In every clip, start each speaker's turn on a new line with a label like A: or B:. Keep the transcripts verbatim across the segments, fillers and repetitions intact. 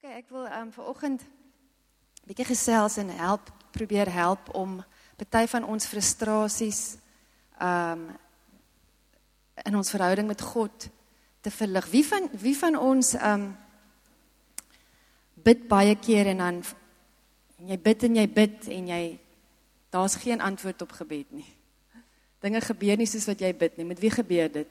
A: Ok, ek wil um, vanoggend 'n bietjie gesels en help, probeer help om party van ons frustrasies um, in ons verhouding met God te verlig. Wie van, wie van ons um, bid baie keer en dan en jy bid en jy bid en jy, daar's geen antwoord op gebed nie. Dinge gebeur nie soos wat jy bid nie. Met wie gebeur dit?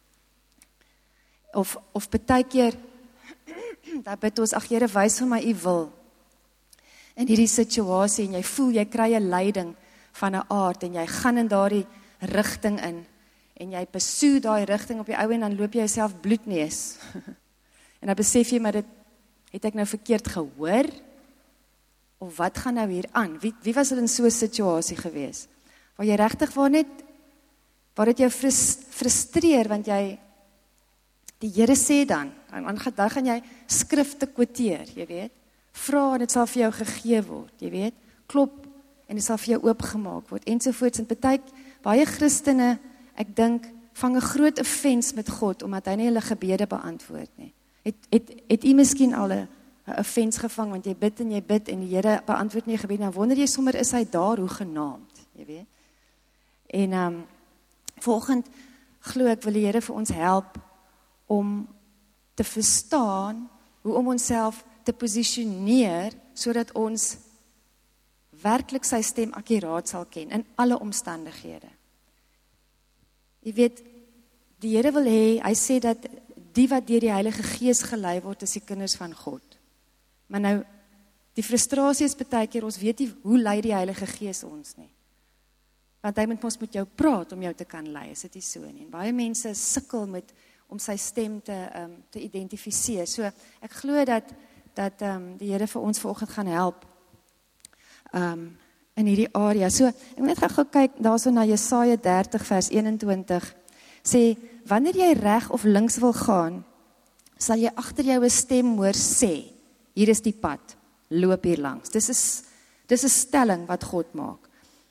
A: Of, of baie keer, daar bid ons, ag Here, wys vir my u wil in hierdie situasie en jy voel, jy kry 'n leiding van 'n aard en jy gaan in daardie rigting in en jy besoek daai rigting op die ou en dan loop jy jouself bloedneus. En dan besef jy, maar dit het ek nou verkeerd gehoor? Of wat gaan nou hier aan? Wie, wie was dit in so 'n situasie gewees? Waar jy regtig waar net, waar dit jou frustreer, want jy, die Here sê dan, dan gaan jy skrifte quoteer, jy weet, vra en dit sal vir jou gegee word, jy weet, klop en dit sal vir jou oopgemaak word, ensovoorts, en baie, baie Christene, ek dink, vang 'n groot offense met God, omdat hy nie hulle gebede beantwoord nie. Het, het, het jy miskien al 'n offense gevang, want jy bid en jy bid, en die Here beantwoord nie gebed, nou wonder jy sommer, is hy daar, hoe genaamd, jy weet. En, um, volgend, glo ek, wil die Here vir ons help, om te verstaan, hoe om onsself te positioneer, sodat ons werklik sy stem akkuraat sal ken, in alle omstandighede. Jy weet, die Here wil hê, hy sê dat, die wat deur die Heilige Gees gelei word, is die kinders van God. Maar nou, die frustrasie is baie keer, ons weet nie, hoe lei die Heilige Gees ons nie. Want hy moet ons met jou praat, om jou te kan lei, is dit nie so nie. En baie mense sukkel met, om sy stem te, um, te identifiseer. So, ek glo dat, dat um, die Here vir ons vanoggend gaan help, um, in hierdie area. So, ek moet net gou kyk, daar so na Jesaja dertig vers eenentwintig, sê, wanneer jy reg of links wil gaan, sal jy agter jou 'n stem hoor sê, hier is die pad, loop hier langs. Dis is, dis 'n stelling wat God maak.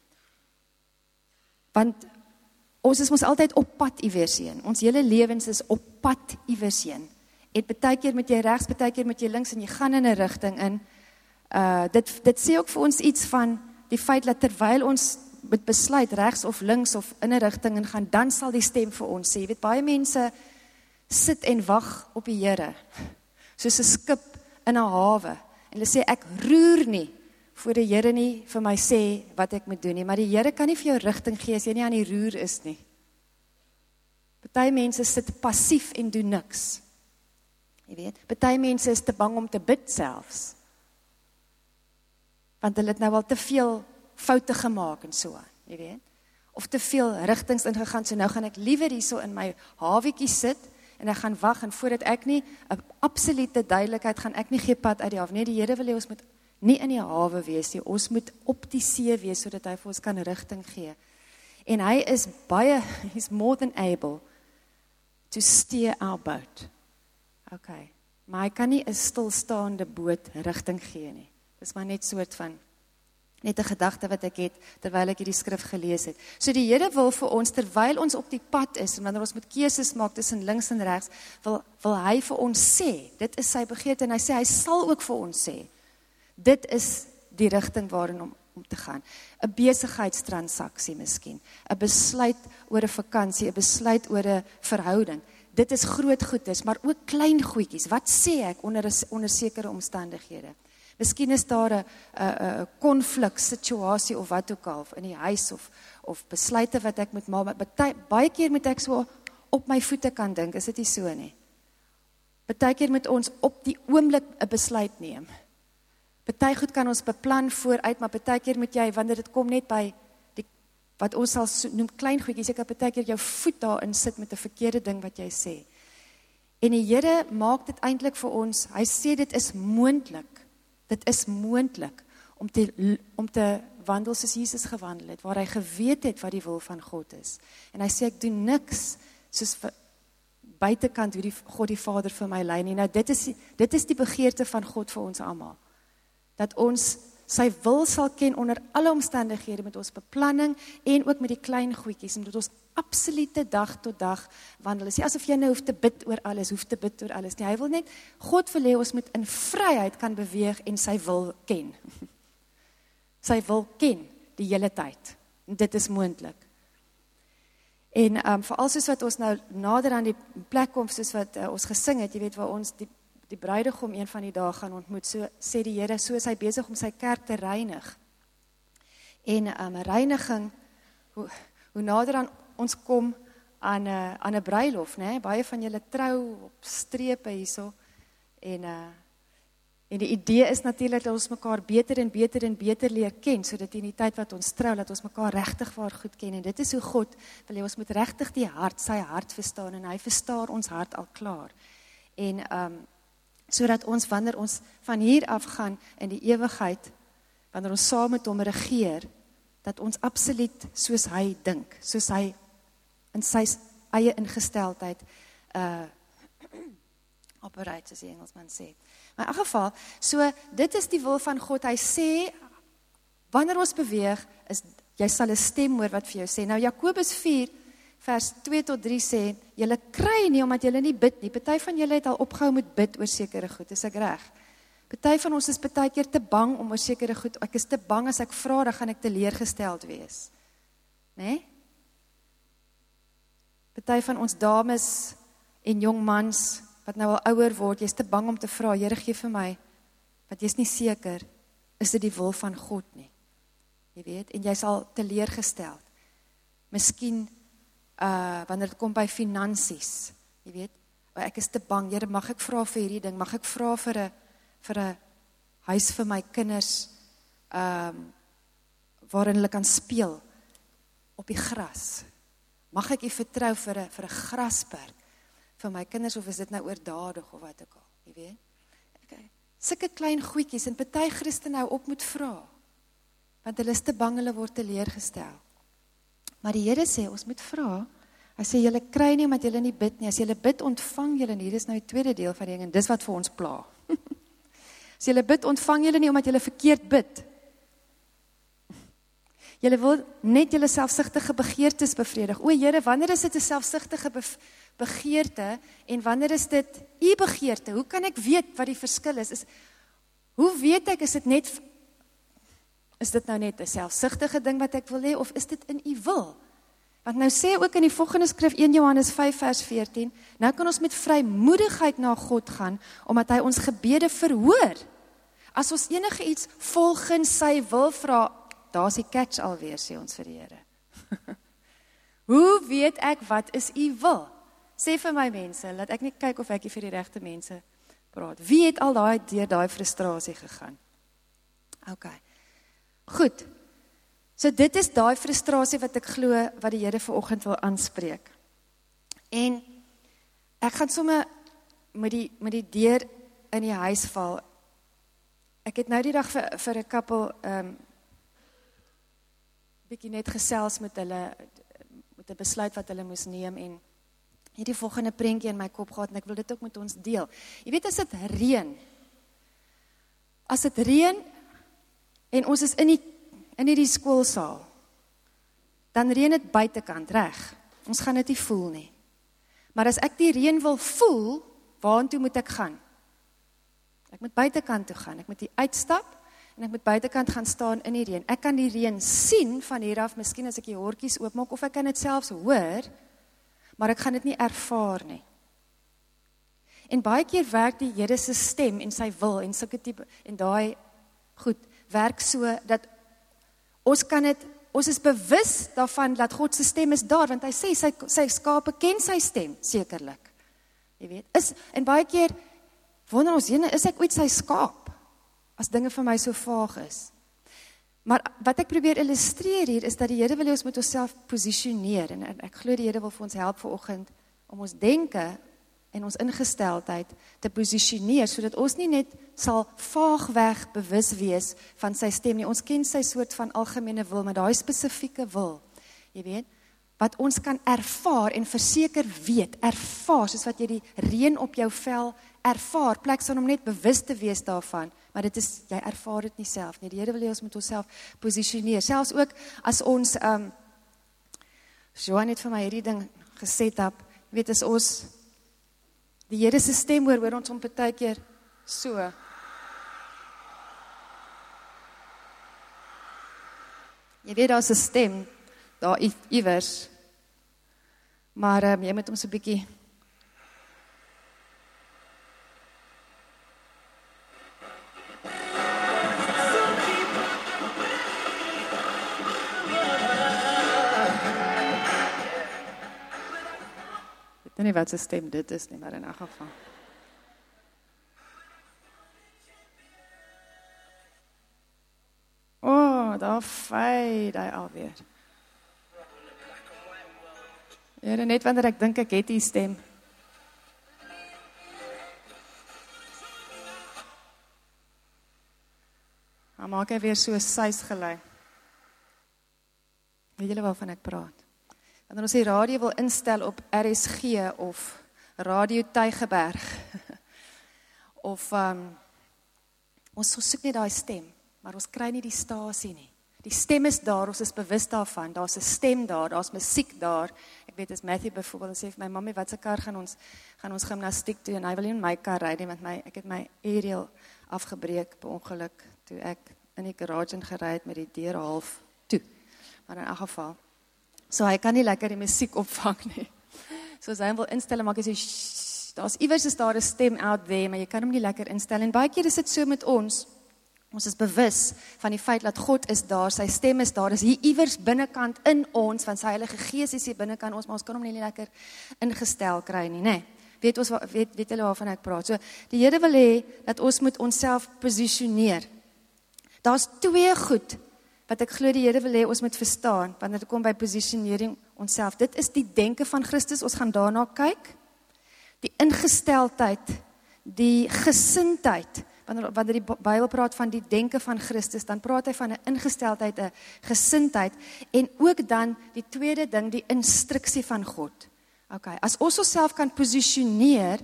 A: Want, ons is ons altyd op pad iewers heen. Ons hele lewens is op pad iewers heen. En baie keer met jy regs, baie keer met jy links, en jy gaan in 'n rigting in. Uh, dit, dit sê ook vir ons iets van die feit dat terwyl ons met besluit regs of links of in 'n rigting in gaan, dan sal die stem vir ons sê. Jy weet, baie mense sit en wag op die Here, soos 'n skip in 'n hawe. En hulle sê, ek roer nie, voor die Here nie vir my sê wat ek moet doen nie, maar die Here kan nie vir jou rigting gee as jy nie aan die roer is nie. Party mense sit passief en doen niks. Jy weet, party mense is te bang om te bid selfs. Want hulle het nou al te veel foute gemaak en so aan, jy weet. Of te veel rigtings ingegaan, so nou gaan ek liewer hier so in my hawietjie sit, en ek gaan wag, en voordat ek nie, 'n absolute duidelikheid, gaan ek nie gee pad uit die hawe. Nee, die Here wil hê ons moet nie in die hawe wees nie, ons moet op die see wees, sodat hy vir ons kan rigting gee. En hy is baie, he's more than able to steer our boat. Okay, maar hy kan nie 'n stilstaande boot rigting gee nie. Dis maar net soort van, net 'n gedagte wat ek het, terwyl ek hierdie skrif gelees het. So die Here wil vir ons, terwyl ons op die pad is, en wanneer ons moet keuses maak tussen links en regs, wil, wil hy vir ons sê, dit is sy begeerte, en hy sê, hy sal ook vir ons sê, dit is die rigting waarin om, om te gaan. 'n Besigheidstransaksie miskien, 'n besluit oor 'n vakansie, 'n besluit oor 'n verhouding. Dit is groot goedes, maar ook klein goedjies. Wat sê ek onder, onder sekere omstandighede? Miskien is daar 'n 'n konflik situasie of wat ook al, of in die huis, of, of besluite wat ek moet maak, maar baie, baie keer moet ek so op my voete kan dink, is dit nie so nie? Baie keer moet ons op die oomblik 'n besluit neem. Baie goed kan ons beplan vooruit, maar baie keer moet jy, wanneer dit kom net by, die, wat ons sal noem klein goedjies, ek het baie keer jou voet daarin sit met 'n verkeerde ding wat jy sê. En die Here maak dit eintlik vir ons, hy sê dit is moontlik, dit is moontlik, om te, om te wandel soos Jesus gewandel het, waar hy geweet het wat die wil van God is. En hy sê, ek doen niks, soos buitekant hoe die God die Vader vir my lei nie. Nou dit is, dit is die begeerte van God vir ons almal. Dat ons sy wil sal ken onder alle omstandighede met ons beplanning en ook met die klein goedjies en met ons absolute dag tot dag wandel. Dit is nie asof jy nou hoef te bid oor alles, hoef te bid oor alles nie. Hy wil net, God wil hê ons moet in vryheid kan beweeg en sy wil ken. Sy wil ken die hele tyd. En dit is moontlik. En um, veral soos wat ons nou nader aan die plek kom, soos wat uh, ons gesing het, jy weet waar ons die die bruidegom een van die dae gaan ontmoet, so sê die Here, so is hy besig om sy kerk te reinig. En um, reiniging, hoe, hoe nader aan ons kom aan 'n uh, aan 'n bruilof, né? Baie van julle trou op strepe hierso. En uh, en die idee is natuurlik dat ons mekaar beter en beter en beter leer ken, sodat in die tyd wat ons trou, dat ons mekaar regtig waar goed ken. En dit is hoe God wil hê ons moet regtig die hart, sy hart verstaan, en hy verstaan ons hart al klaar. En um, sodat ons, wanneer ons van hier af gaan in die ewigheid, wanneer ons saam met hom regeer, dat ons absoluut soos hy dink, soos hy in sy eie ingesteldheid uh, operate, soos die Engelsman sê. Maar in elk geval, so dit is die wil van God. Hy sê, wanneer ons beweeg, is, jy sal 'n stem hoor wat vir jou sê. Nou Jakobus vier, vers twee tot drie sê, julle kry nie omdat julle nie bid nie. Party van julle het al opgehou met bid oor sekere goed, is ek reg? Party van ons is baie keer te bang om oor sekere goed, ek is te bang as ek vra, dan gaan ek teleurgesteld wees. Né? Party van ons dames en jong mans, wat nou al ouer word, jy is te bang om te vra, Here gee vir my, want jy is nie seker, is dit die wil van God nie. Jy weet, en jy is al teleurgesteld. Miskien, uh, wanneer het kom by finansies, jy weet, ek is te bang, Here, mag ek vra vir hierdie ding, mag ek vra vir 'n vir 'n huis vir my kinders, um, waarin hulle kan speel, op die gras. Mag ek u vertrou vir 'n vir 'n grasperk, vir my kinders, of is dit nou oordadig, of wat ook al, jy weet? Okay. Sulke klein goedjies, en party Christene nou op moet vra, want hulle is te bang, hulle word teleurgestel. Maar die Here sê, ons moet vra, hy sê, julle kry nie, omdat julle nie bid nie, as julle bid, ontvang julle nie, dit is nou die tweede deel van die ding, en dis wat vir ons pla. As julle bid, ontvang julle nie, omdat julle verkeerd bid. Julle wil net julle selfsugtige begeertes bevredig. O Here, wanneer is dit 'n selfsugtige begeerte, en wanneer is dit u begeerte? Hoe kan ek weet wat die verskil is? is hoe weet ek, is dit net, is dit nou net 'n selfsugtige ding wat ek wil hê, of is dit in u wil? Want nou sê ook in die volgende skrif, een Johannes vyf vers veertien, nou kan ons met vrymoedigheid na God gaan, omdat hy ons gebede verhoor. As ons enige iets volgens sy wil vra, daar is die catch alweer, sê ons vir die Here. Hoe weet ek wat is u wil? Sê vir my mense, laat ek nie kyk of ek hier vir die regte mense praat. Wie het al daai deur daai frustrasie gegaan? OK. Goed. So dit is daai frustrasie wat ek glo wat die Here vanoggend wil aanspreek. En ek gaan sommer met die met die deur in die huis val. Ek het nou die dag vir vir 'n koppel ehm um, bietjie net gesels met hulle met 'n besluit wat hulle moes neem, en hierdie volgende prentjie in my kop gehad, en ek wil dit ook met ons deel. Jy weet, as dit reën, as dit reën, en ons is in die, in die skoolsaal, dan reën dit buitekant, reg? Ons gaan dit nie voel nie. Maar as ek die reën wil voel, waartoe moet ek gaan? Ek moet buitekant toe gaan, ek moet die uitstap, en ek moet buitekant gaan staan in die reën. Ek kan die reën sien van hier af, miskien as ek die hortjies oopmaak, of ek kan dit selfs hoor, maar ek gaan dit nie ervaar nie. En baie keer werk die Here se stem en sy wil, en sulke tipe, en daai, goed, werk so, dat ons kan dit, ons is bewus daarvan, dat God se stem is daar, want hy sê, sy, sy skape ken sy stem, sekerlik. Jy weet, is, en baie keer, wonder ons, jene, is ek ooit sy skaap, as dinge vir my so vaag is. Maar wat ek probeer illustreer hier, is dat die Here wil ons met onsself posisioneer, en ek glo die Here wil vir ons help vanoggend, om ons denke, en ons ingesteldheid te posisioneer, sodat ons nie net sal vaagweg bewus wees van sy stem nie. Ons ken sy soort van algemene wil, maar daai spesifieke wil, jy weet, wat ons kan ervaar en verseker weet, ervaar, soos wat jy die reën op jou vel ervaar, plek staan om net bewus te wees daarvan, maar dit is, jy ervaar dit nie self nie. Die Here wil hê ons moet onsself posisioneer, selfs ook as ons, um, Johan het vir my hierdie ding geset op, weet as ons, die Here se stem hoor, hoor ons om partykeer so, jy weet daar is 'n stem, daar iewers, maar um, jy moet ons 'n bietjie ek weet nie wat se stem dit is nie, maar in elk geval. O, oh, daar fade hy alweer. Here, net wanneer ek dink ek het die stem. Dan maak hy weer so suis gelei. Weet julle waarvan ek praat? Wanneer ons die radio wil instel op R S G of Radio Tygerberg, of um, ons soek nie daai stem, maar ons kry nie die stasie nie. Die stem is daar, ons is bewus daarvan, daar's 'n stem daar, daar's musiek daar. Ek weet as Matthew byvoorbeeld sê vir my, mami, wat se kar gaan ons gaan ons gimnastiek doen, en hy wil nie in my kar ry nie, want my ek het my aerial afgebreek per ongeluk toe ek in die garage ingery het met die deur half toe. Maar in elk geval, so hy kan nie lekker die musiek opvang nie. So as hy wil instel, maak hy sê, daar's iewers is daar 'n stem out there, maar jy kan hom nie lekker instel. En baie keer is dit so met ons, ons is bewus van die feit dat God is daar, sy stem is daar, is hier iewers binnekant in ons, want sy Heilige Gees is hier binnekant ons, maar ons kan hom nie lekker ingestel kry nie, nee. Weet ons, weet, weet hulle waarvan ek praat. So, die Here wil hê, dat ons moet onsself posisioneer. Daar's twee goed, wat ek glo die Here wil hê, ons moet verstaan, wanneer dit kom by positionering onsself. Dit is die denke van Christus, ons gaan daarna kyk, die ingesteldheid, die gesindheid, wanneer, wanneer die Bybel praat van die denke van Christus, dan praat hy van 'n ingesteldheid, 'n gesindheid, en ook dan die tweede ding, die instruksie van God. Okay, as ons onsself kan positioneer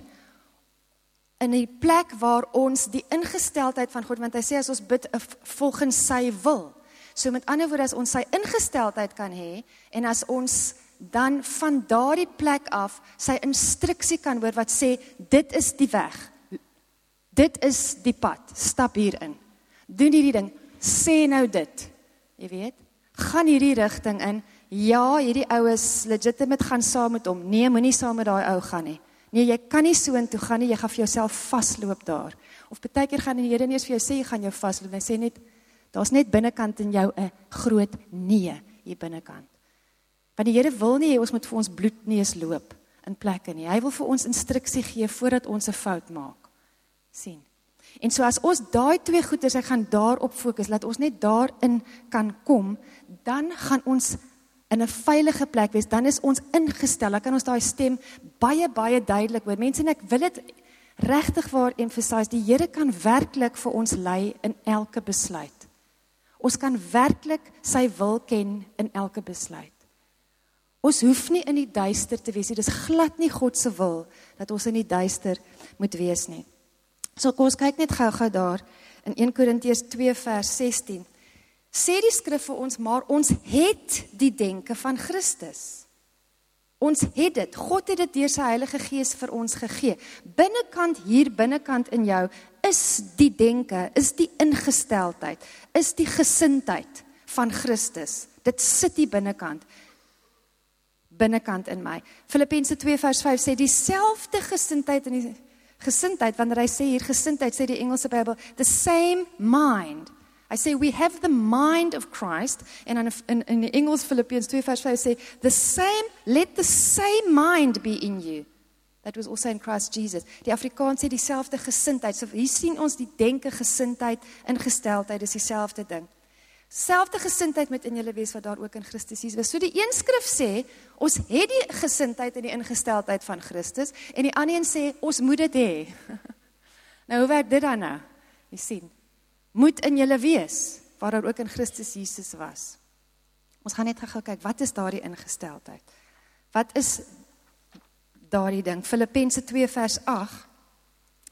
A: in die plek waar ons die ingesteldheid van God, want hy sê as ons bid volgens sy wil, so met ander woorde, as ons sy ingesteldheid kan hê, en as ons dan van daardie plek af sy instruksie kan hoor wat sê, dit is die weg, dit is die pad, stap hierin, doen hierdie ding, sê nou dit, jy weet, gaan hierdie rigting in, ja, hierdie ou is legitimate, gaan saam met hom, nee, moenie saam met daai ou gaan nie, nee, jy kan nie so in toe gaan nie, jy gaan vir jouself vastloop daar, of baie keer gaan die Here nie eens vir jou sê, jy gaan jou vastloop, hy sê net, daar's net binnekant in jou 'n groot nee, hier binnekant. Want die Here wil nie hê ons moet vir ons bloedneus loop in plekke nie. Hy wil vir ons instruksie gee voordat ons 'n fout maak. Sien. En so as ons daai twee goeders, ek gaan daarop fokus, laat ons net daarin kan kom, dan gaan ons in 'n veilige plek wees, dan is ons ingestel, dan kan ons daai stem baie, baie duidelik hoor. Mense, en ek wil dit regtig waar emphasize, die Here kan werklik vir ons lei in elke besluit. Ons kan werklik sy wil ken in elke besluit. Ons hoef nie in die duister te wees nie, dis glad nie God se wil, dat ons in die duister moet wees nie. So kom ons kyk net gou-gou daar, in Eerste Korintiërs twee vers sestien, sê die skrif vir ons, maar ons het die denke van Christus. Ons het dit, God het dit deur sy Heilige Gees vir ons gegee. Binnekant hier, binnekant in jou, is die denke, is die ingesteldheid, is die gesindheid van Christus. Dit sit die binnekant, binnekant in my. Filippense twee vers vyf sê, dieselfde gesindheid, en die gesindheid, wanneer hy sê hier gesindheid, sê die Engelse Bybel, the same mind. I say, we have the mind of Christ, en in, in, in die Engels Philippians twee vers vyf sê, the same, let the same mind be in you. That was also in Christ Jesus. Die Afrikaans sê dieselfde gesindheid, so hier sien ons die denke, gesindheid, ingesteldheid, is dieselfde ding. Selfde gesindheid met in julle wees, wat daar ook in Christus Jesus was. So die een skrif sê, ons het die gesindheid en die ingesteldheid van Christus, en die ander een sê, ons moet dit hê. Nou, hoe werk dit dan nou? Jy sien, moet in julle wees, waar daar ook in Christus Jesus was. Ons gaan net gou kyk, wat is daar die ingesteldheid? Wat is daar die ding? Filippense twee vers agt,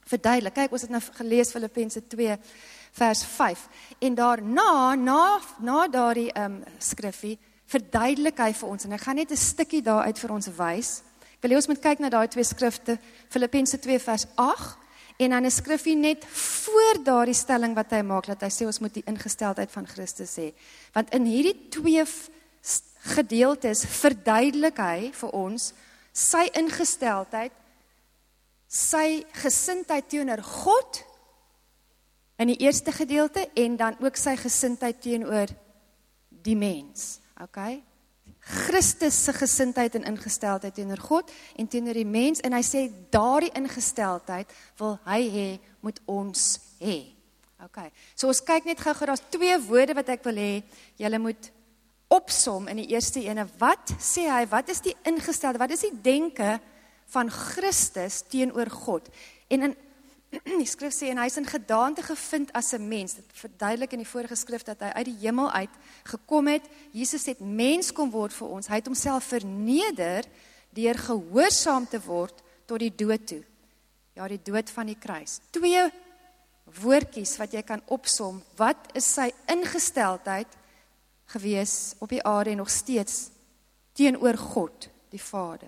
A: verduidelik. Kyk, ons het nou gelees Filippense twee vers vyf. En daarna, na, na daardie um, skrifgie, verduidelik hy vir ons, en ek gaan net 'n stukkie daaruit vir ons wys. Ek wil hê ons moet kyk na daai twee skrifte, Filippense twee vers agt, en dan 'n skrifgie net voor daardie stelling wat hy maak, dat hy sê ons moet die ingesteldheid van Christus hê. Want in hierdie twee gedeeltes verduidelik hy vir ons sy ingesteldheid, sy gesindheid teenoor God in die eerste gedeelte, en dan ook sy gesindheid teenoor die mens. Okay? Christus se gesindheid en ingesteldheid teenoor God en teenoor die mens, en hy sê daardie ingesteldheid wil hy hê, moet ons hê. Okay. So ons kyk net gou-gou, daar's twee woorde wat ek wil hê, julle moet opsom in die eerste ene. Wat sê hy, wat is die ingestelde, wat is die denke van Christus teenoor God? En in die skrif sê, en hy is in gedaante gevind as 'n mens. Dit verduidelik in die vorige skrif dat hy uit die hemel uit gekom het. Jesus het mens kom word vir ons. Hy het homself verneder deur gehoorsaam te word tot die dood toe. Ja, die dood van die kruis. Twee woordjies wat jy kan opsom. Wat is sy ingesteldheid gewees op die aarde en nog steeds teenoor God, die Vader?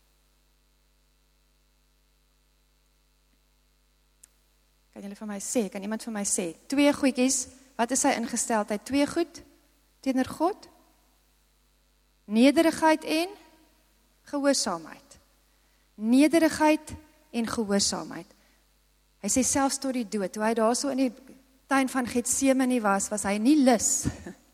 A: Kan julle vir my sê, kan iemand vir my sê, twee goedjies, wat is sy ingesteldheid? Twee goed teenoor God? Nederigheid en gehoorsaamheid. Nederigheid en gehoorsaamheid. Hy sê selfs tot die dood, toe hy daar so in die tuin van Getsemane was, was hy nie lus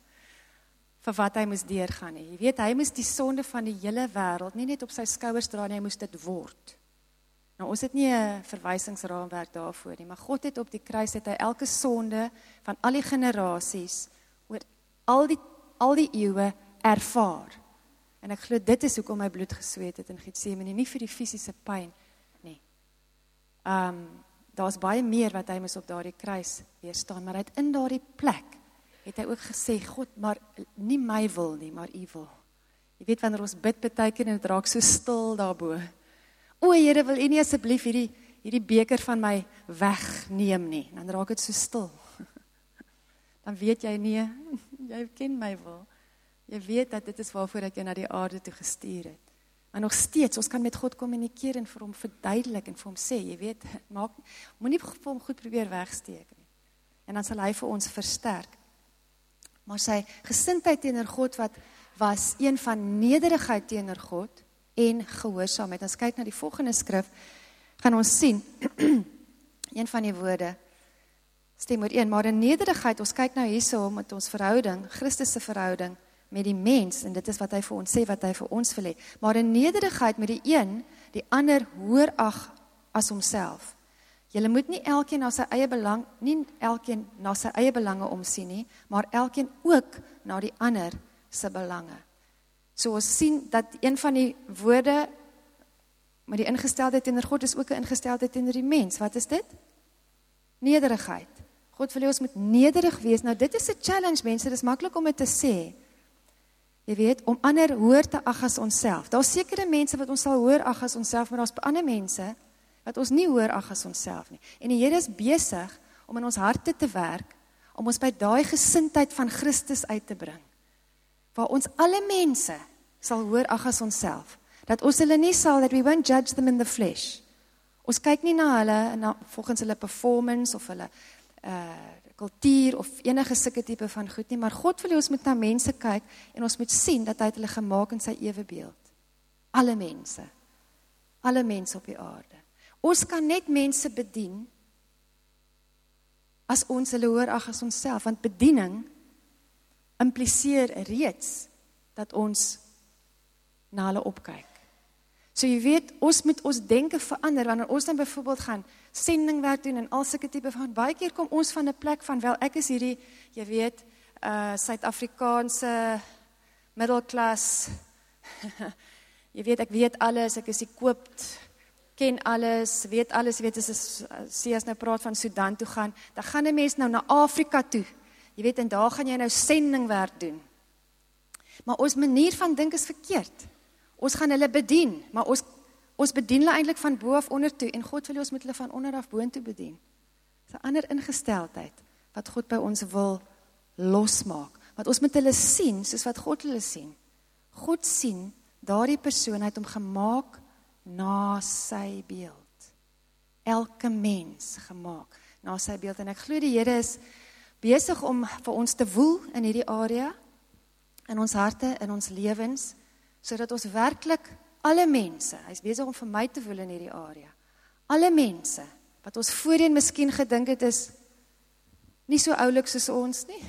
A: vir wat hy moes deurgaan nie. Jy weet, hy moes die sonde van die hele wêreld nie net op sy skouers dra nie, hy moes dit word. Nou, ons het nie 'n verwysingsraamwerk daarvoor nie, maar God het op die kruis, het hy elke sonde van al die generasies, oor al die, al die eeue ervaar. En ek glo dit is hoekom hy bloed gesweet het in Getsemane, nie vir die fisiese pyn nie. Um, daar's baie meer wat hy moes op daardie kruis weerstaan, maar hy het in daardie plek, het hy ook gesê, God, maar nie my wil nie, maar u wil. Jy weet, wanneer ons bid partykeer en het raak so stil daarbo. O, Here, wil u nie asseblief hierdie, hierdie beker van my wegneem nie. Dan raak het so stil. Dan weet jy nie, jy ken my wil. Jy weet dat dit is waarvoor ek jou na die aarde toe gestuur het. Maar nog steeds, ons kan met God kommunikeer en vir hom verduidelik en vir hom sê, jy weet, maak, moenie vir hom goed probeer wegsteek nie. En dan sal hy vir ons versterk. Maar sy gesindheid teenoor God wat was een van nederigheid teenoor God en gehoorsaamheid. As kyk na die volgende skrif, gaan ons sien, een van die woorde, stem oor een, maar in nederigheid, ons kyk nou hierso met ons verhouding, Christus se verhouding met die mens, en dit is wat hy vir ons sê, wat hy vir ons wil hê, maar in nederigheid met die een, die ander hoor ag as homself. Julle moet nie elkeen na sy eie belang, nie elkeen na sy eie belange omsien nie, maar elkeen ook na die ander se belange. So ons sien dat een van die woorde, maar die ingesteldheid teenoor God is ook 'n ingesteldheid teenoor die mens. Wat is dit? Nederigheid. God wil hê ons moet nederig wees. Nou dit is 'n challenge, mense, dit is maklik om dit te sê. Jy weet, om ander hoor te ag as onsself. Daar's sekere mense wat ons sal hoor ag as onsself, maar daar's ander mense wat ons nie hoor ag as onsself nie. En die Here is besig om in ons harte te werk, om ons by daai gesindheid van Christus uit te bring, waar ons alle mense sal hoor ag as onsself, dat ons hulle nie sal, that we won't judge them in the flesh. Ons kyk nie na hulle, na, volgens hulle performance, of hulle uh, kultuur, of enige sulke tipe van goed nie, maar God wil hê ons moet na mense kyk, en ons moet sien, dat hy het hulle gemaak in sy ewebeeld. Alle mense. Alle mense op die aarde. Ons kan net mense bedien, as ons hulle hoor ag as onsself, want bediening impliseer reeds dat ons na hulle opkyk. So jy weet, ons moet ons denke verander, wanneer ons dan byvoorbeeld gaan sendingwerk doen en al sulke tipe van, baie keer kom ons van 'n plek van, wel ek is hierdie, jy weet, uh, Suid-Afrikaanse middelklas, jy weet, ek weet alles, ek is equipped, ken alles, weet alles, weet as sê as nou praat van Sudan toe gaan, dan gaan 'n mens nou na Afrika toe, jy weet, en daar gaan jy nou sendingwerk doen. Maar ons manier van dink is verkeerd. Ons gaan hulle bedien, maar ons, ons bedien hulle eintlik van bo af onder toe, en God wil ons met hulle van onder af boontoe bedien. Dis 'n ander ingesteldheid, wat God by ons wil losmaak. Wat ons met hulle sien, soos wat God hulle sien. God sien, daardie persoon het hom gemaak na sy beeld. Elke mens gemaak na sy beeld. En ek glo die Here is besig om vir ons te woel in hierdie area, in ons harte, in ons lewens, sodat ons werklik alle mense, hy is besig om vir my te woel in hierdie area, alle mense, wat ons voorheen miskien gedink het is, nie so oulik soos ons nie,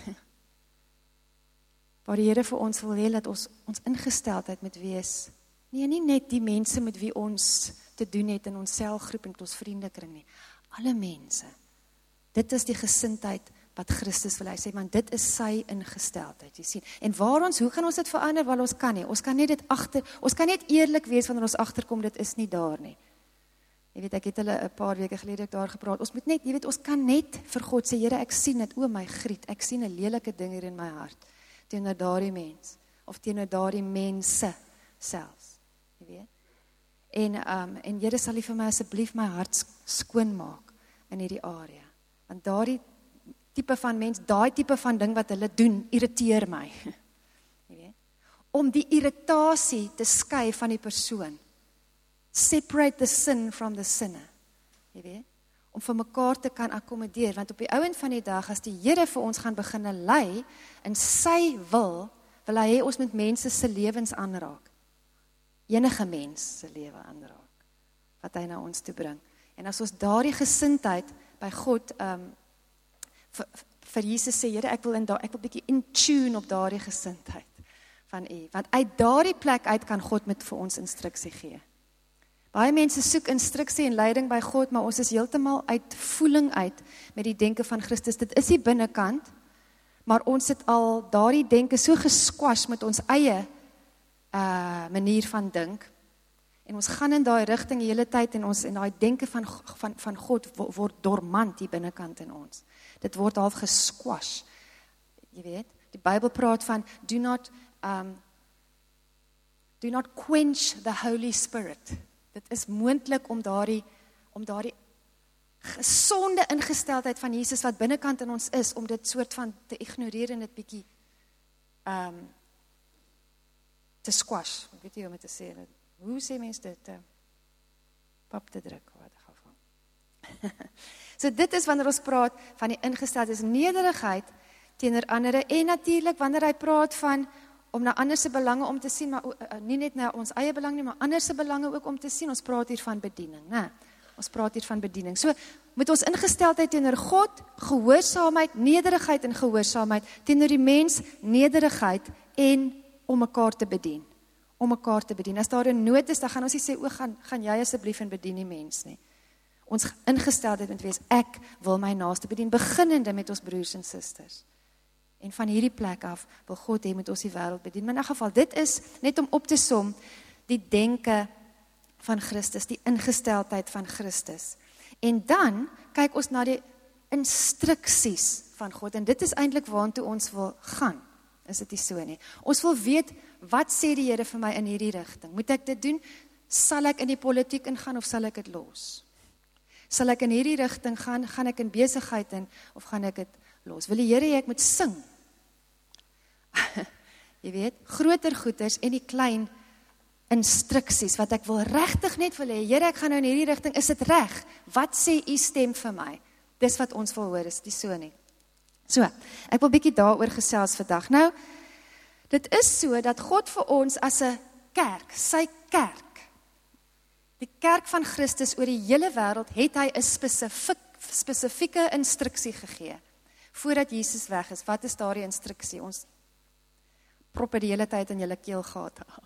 A: waar die Here vir ons wil hê, dat ons, ons ingesteldheid moet wees, nie, nie net die mense met wie ons te doen het in ons selgroep en met ons vriendekring nie, alle mense, dit is die gesindheid wat Christus wil, hy sê, want dit is sy ingesteldheid, jy sien, en waar ons, hoe kan ons dit verander, wel ons kan nie, ons kan net dit achter, ons kan net eerlik wees, wanneer ons achterkom, dit is nie daar nie, jy weet, ek het hulle een paar weke gelede ook daar gepraat, ons moet net, jy weet, ons kan net vir God sê, Here, ek sien het, o my griet, ek sien een lelike ding hier in my hart, teenoor daardie mens, of teenoor daardie mense selfs, jy weet, en, um, en Here sal vir my asseblief my hart skoon maak, in hierdie area, want daardie type van mens, daai type van ding wat hulle doen, irriteer my, jy weet, om die irritasie te skei van die persoon, separate the sin from the sinner, jy weet, om vir mekaar te kan akkommodeer, want op die ouend van die dag, as die Here vir ons gaan beginne lei, in sy wil, wil hy hê ons met mense se lewens aanraak, enige mens se lewe aanraak, wat hy na ons toe bring, en as ons daardie gesindheid, by God, um, vir, vir Jesus sê, Here, ek wil, in da, ek wil bietjie in tune op daardie gesindheid, van u, want uit daardie plek uit, kan God met vir ons instruksie gee, baie mense soek instruksie en leiding by God, maar ons is heeltemal uit voeling uit, met die denke van Christus, dit is die binnekant, maar ons het al daardie denke so gesquash met ons eie uh, manier van dink, en ons gaan in daai rigting die hele tyd, en ons, en daai denke van, van, van God, word dormant die binnekant in ons, dit word half gesquash, jy weet, die Bybel praat van, do not, um, do not quench the Holy Spirit, dit is moontlik om daardie, om daardie gesonde ingesteldheid van Jesus wat binnenkant in ons is, om dit soort van te ignoreer en dit bietjie um, te squash, ek weet nie hoe om het te sê, hoe sê mens dit, uh, pap te druk, wat ek gaan. So dit is wanneer ons praat van die ingesteldheid, is nederigheid teenoor ander, en natuurlik wanneer hy praat van om na ander se belange om te sien, maar uh, nie net na ons eie belang nie, maar ander se belange ook om te sien, ons praat hier van bediening, né? Ons praat hier van bediening. So, met ons ingesteldheid teenoor God, gehoorsaamheid, nederigheid en gehoorsaamheid, teenoor die mens, nederigheid en om mekaar te bedien. Om mekaar te bedien. As daar 'n nood is, dan gaan ons nie sê, o, gaan, gaan jy asseblief en bedien die mens nie. Ons ingesteldheid moet wees, ek wil my naaste bedien, beginnende met ons broers en susters. En van hierdie plek af wil God hê met ons die wêreld bedien. Maar in 'n geval, dit is net om op te som, die denke van Christus, die ingesteldheid van Christus. En dan kyk ons na die instruksies van God, en dit is eintlik waartoe ons wil gaan, is dit nie so nie. Ons wil weet, wat sê die Here vir my in hierdie rigting? Moet ek dit doen? Sal ek in die politiek ingaan, of sal ek dit los? Sal ek in hierdie rigting gaan, gaan ek in besigheid in, of gaan ek dit los? Wil die Here hê ek moet sing? Jy weet, groter goeders en die klein instruksies, wat ek wil regtig net wil hê, Here, ek gaan nou in hierdie rigting, is dit reg? Wat sê u stem vir my? Dis wat ons wil hoor, is die so nie. So, ek wil bietjie daaroor gesels vandag. Nou, dit is so, dat God vir ons as 'n kerk, sy kerk, die kerk van Christus oor die hele wêreld, het hy 'n spesifiek, spesifieke instruksie gegee, voordat Jesus weg is. Wat is daardie instruksie? Ons proppe die hele tyd in julle keelgate af.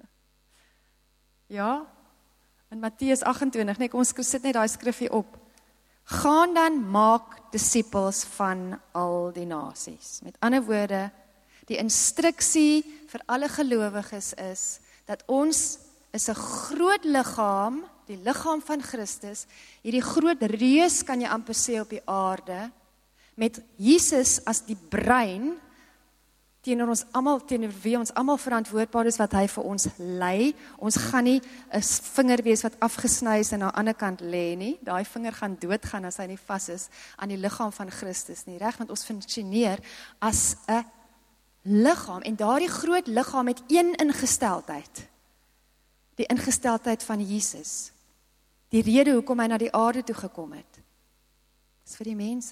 A: Ja, in Matteus agt en twintig, nee, kom ons sit net daai skrifgie op. Gaan dan maak disippels van al die nasies. Met ander woorde, die instruksie vir alle gelowiges is, dat ons is 'n groot liggaam, die liggaam van Christus, hierdie groot reus kan jy amper sê op die aarde, met Jesus as die brein, teenoor ons almal, teenoor wie ons almal verantwoordbaar is wat hy vir ons lei. Ons gaan nie 'n vinger wees wat afgesny is en aan die ander kant lê nie. Daai vinger gaan doodgaan as hy nie vas is aan die liggaam van Christus nie, reg? Want ons funksioneer as 'n liggaam en daardie groot liggaam het een ingesteldheid. Die ingesteldheid van Jesus. Die rede hoekom hy na die aarde toe gekom het, is vir die mense,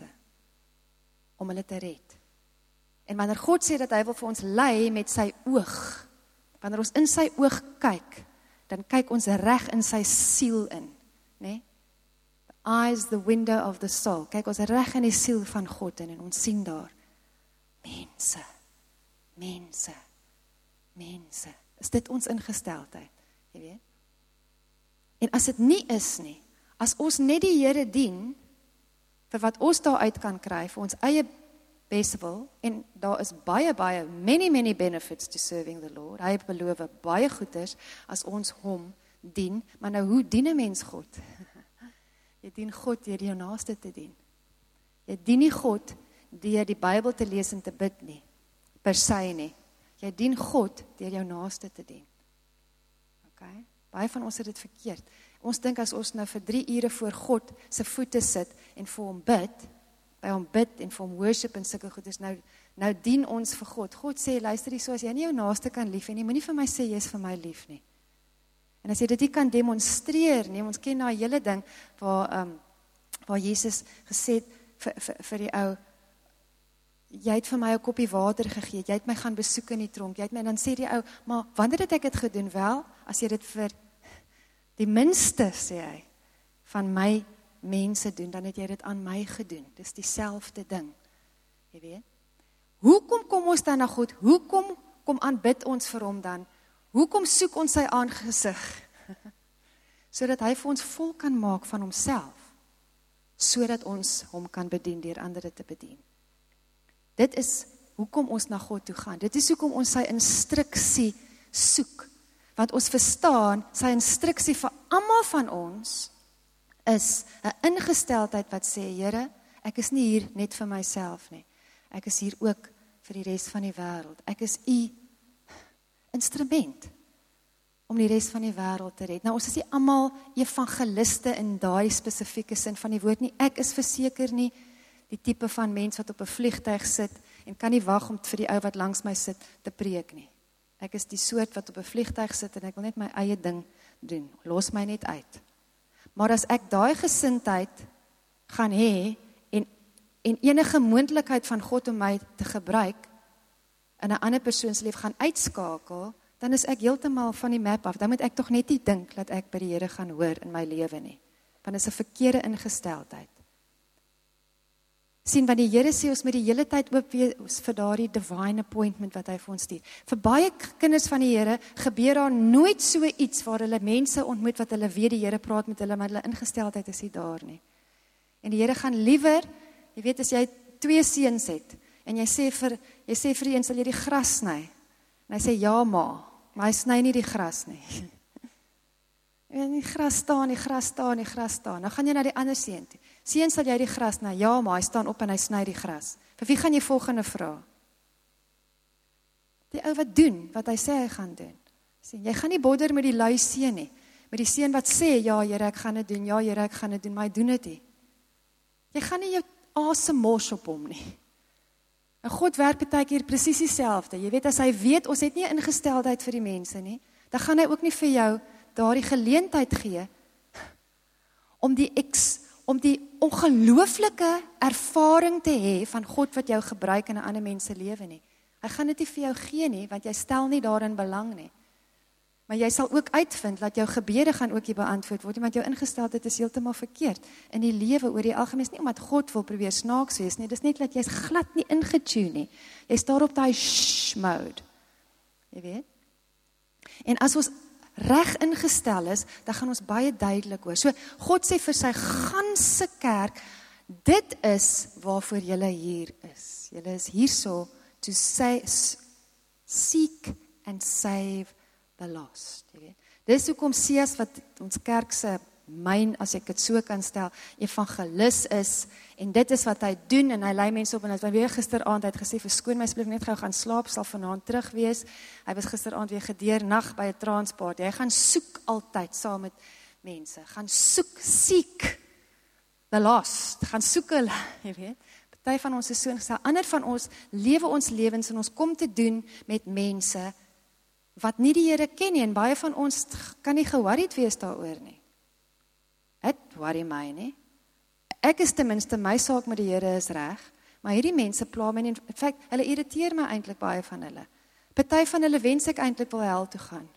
A: om hulle te red. En wanneer God sê dat hy wil vir ons lei met sy oog, wanneer ons in sy oog kyk, dan kyk ons reg in sy siel in, né? The eyes, the window of the soul. Kyk ons reg in die siel van God in en ons sien daar mense, mense, mense. Is dit ons ingesteldheid, jy weet? En as dit nie is nie, as ons net die Here dien, vir wat ons daar uit kan kry, vir ons eie beswil, en daar is baie, baie, many, many benefits to serving the Lord. Hy beloof baie goeders as ons hom dien, maar nou hoe dien 'n mens God? Jy dien God deur jou naaste te dien. Jy dien nie God deur die Bybel te lees en te bid nie, per se nie. Jy dien God deur jou naaste te dien. Okay? Baie van ons het dit verkeerd. Ons dink as ons nou vir drie ure voor God se voete sit en vir hom bid, by hom bid en vir hom worship en sulke goeders, nou, nou dien ons vir God. God sê, luister hier, so as jy nie jou naaste kan lief hê nie, moenie vir my sê, jy is vir my lief nie. En as jy dit nie kan demonstreer nie, ons ken nou 'n hele ding, waar, um, waar Jesus gesê het, vir, vir, vir die ou, jy het vir my 'n koppie water gegee, jy het my gaan besoek in die tronk, jy het my, en dan sê die ou, maar wanneer het ek dit gedoen? Wel, as jy dit vir die minste, sê hy, van my mense doen, dan het jy dit aan my gedoen. Dis dieselfde ding, jy weet. Hoekom kom ons dan na God? Hoekom kom aanbid ons vir hom dan? Hoekom soek ons sy aangesig? Sodat hy vir ons vol kan maak van homself, sodat ons hom kan bedien, deur ander te bedien. Dit is hoekom ons na God toe gaan. Dit is hoekom ons sy instruksie soek. Want ons verstaan, sy instruksie vir almal van ons is 'n ingesteldheid wat sê, Here, ek is nie hier net vir myself nie. Ek is hier ook vir die res van die wêreld. Ek is u instrument om die res van die wêreld te red. Nou, ons is nie almal evangeliste in daai spesifieke sin van die woord nie. Ek is verseker nie die tipe van mens wat op 'n vliegtuig sit en kan nie wag om vir die ou wat langs my sit te preek nie. Ek is die soort wat op 'n vliegtuig sit en ek wil net my eie ding doen. Los my net uit. Maar as ek daai gesindheid gaan hê en, en enige moontlikheid van God om my te gebruik in 'n ander persoon se lewe gaan uitskakel, dan is ek heeltemal van die map af. Dan moet ek tog net nie dink dat ek by die Here gaan hoor in my lewe nie. Want dit is 'n verkeerde ingesteldheid. Sien, want die Here sê ons moet die hele tyd oop wees vir daardie divine appointment wat hy vir ons stuur. Vir baie kinders van die Here gebeur daar nooit so iets waar hulle mense ontmoet wat hulle weet die Here praat met hulle, maar hulle ingesteldheid is nie daar nie. En die Here gaan liewer, jy weet as jy twee seuns het en jy sê vir jy sê vir een sal jy die gras sny. En hy sê ja ma, maar hy sny nie die gras nie. En die gras staan, die gras staan, die gras staan. Nou gaan jy na die ander seun toe. Seun, sal jy die gras sny? Ja, maar hy staan op en hy sny die gras. Vir wie gaan jy volgende vra? Die ou wat doen, wat hy sê hy gaan doen. Sien, jy gaan nie bodder met die lui seun nie. Met die seun wat sê, ja Here, ek gaan dit doen, ja Here, ek gaan dit doen, maar hy doen dit nie. Jy gaan nie jou asem mors op hom nie. En God werk baie keer presies dieselfde. Jy weet, as hy weet, ons het nie 'n ingesteldheid vir die mense nie, dan gaan hy ook nie vir jou daardie geleentheid gee, om die ex, om die ongelooflike ervaring te hê van God wat jou gebruik in 'n ander mens se lewe nie. Hy gaan dit nie vir jou gee nie, want jy stel nie daarin belang nie. Maar jy sal ook uitvind, dat jou gebede gaan ook nie beantwoord word, want jou ingesteldheid is heeltemal verkeerd. In die lewe oor die algemeen, nie omdat God wil probeer snaaks wees nie, dis net dat jy's glad nie ingetune nie. Jy's daar op daai shh mode. Jy weet? En as ons reg ingestel is, dan gaan ons baie duidelik hoor. So, God sê vir sy ganse kerk, dit is waarvoor julle hier is. Julle is hierso to say, seek and save the lost. Jy weet. Dis hoekom C S, wat ons kerk se myn, as ek dit so kan stel, evangelis is, en dit is wat hy doen, en hy lei mense op, en hy het weer gisteraand, hy het gesê, verskoon my asseblief net gou gaan slaap, sal vanaand terug wees, hy was gisteraand weer gedeernag by 'n transport, hy gaan soek altyd, saam met mense, gaan soek, seek, the lost, gaan soek hulle, jy weet, party van ons is so ingestel, ander van ons lewe ons lewens, en ons kom te doen met mense, wat nie die Here ken nie, en baie van ons kan nie geworried wees daaroor nie. Dit worry my nie. Ek is ten minste, my saak met die Here is reg, maar hierdie mense pla my nie, in fact, hulle irriteer my eintlik baie van hulle. Party van hulle wens ek eintlik wil hel toe gaan.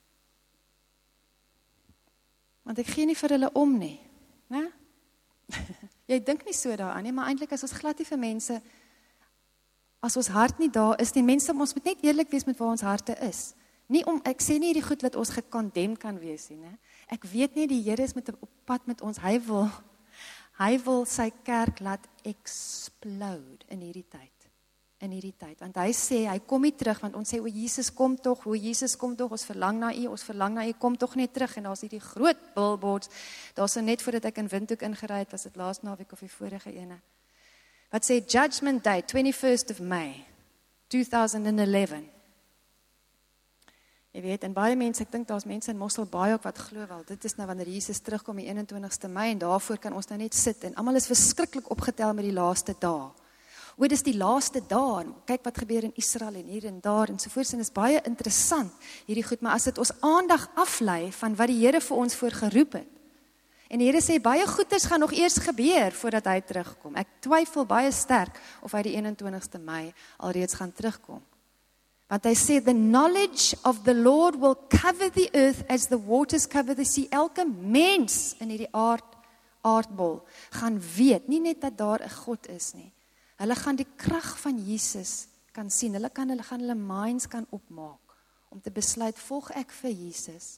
A: Want ek gee nie vir hulle om nie, né? Jy dink nie so daaraan nie, maar eintlik as ons glad nie vir mense, as ons hart nie daar is nie, mense, ons moet net eerlik wees met waar ons harte is. Nie om, ek sê nie die goed wat ons gekondem kan wees nie, ne? Ek weet nie, die Here is met op pad met ons, hy wil, hy wil sy kerk laat explode in hierdie tyd, in hierdie tyd, want hy sê, hy kom nie terug, want ons sê, o Jesus kom toch, o Jesus kom toch, ons verlang na u, ons verlang na u, kom toch net terug, en daar is hierdie groot billboards, daar is so net voordat ek in Windhoek ingery het, was het laas naweek of die vorige ene, wat sê, Judgment Day, twenty-first of May, two thousand eleven, jy weet, en baie mense, ek dink daar is mense in Mossel baie ook wat glo wel, dit is nou wanneer Jesus terugkom die eenentwintigste Mei, en daarvoor kan ons nou net sit, en almal is verskriklik opgetel met die laaste dae. O, dit is die laaste dae, en kyk wat gebeur in Israel, en hier en daar, en sovoorts, en is baie interessant, hierdie goed, maar as dit ons aandag aflei, van wat die Here vir ons voor geroep het, en die Here sê, baie goeders gaan nog eers gebeur, voordat hy terugkom. Ek twyfel baie sterk, of hy die eenentwintigste Mei alreeds gaan terugkom. Want hy sê, the knowledge of the Lord will cover the earth as the waters cover the sea. Elke mens in hierdie aard, aardbol gaan weet, nie net dat daar 'n God is nie. Hulle gaan die krag van Jesus kan sien. Hulle kan hulle gaan hulle minds kan opmaak om te besluit, volg ek vir Jesus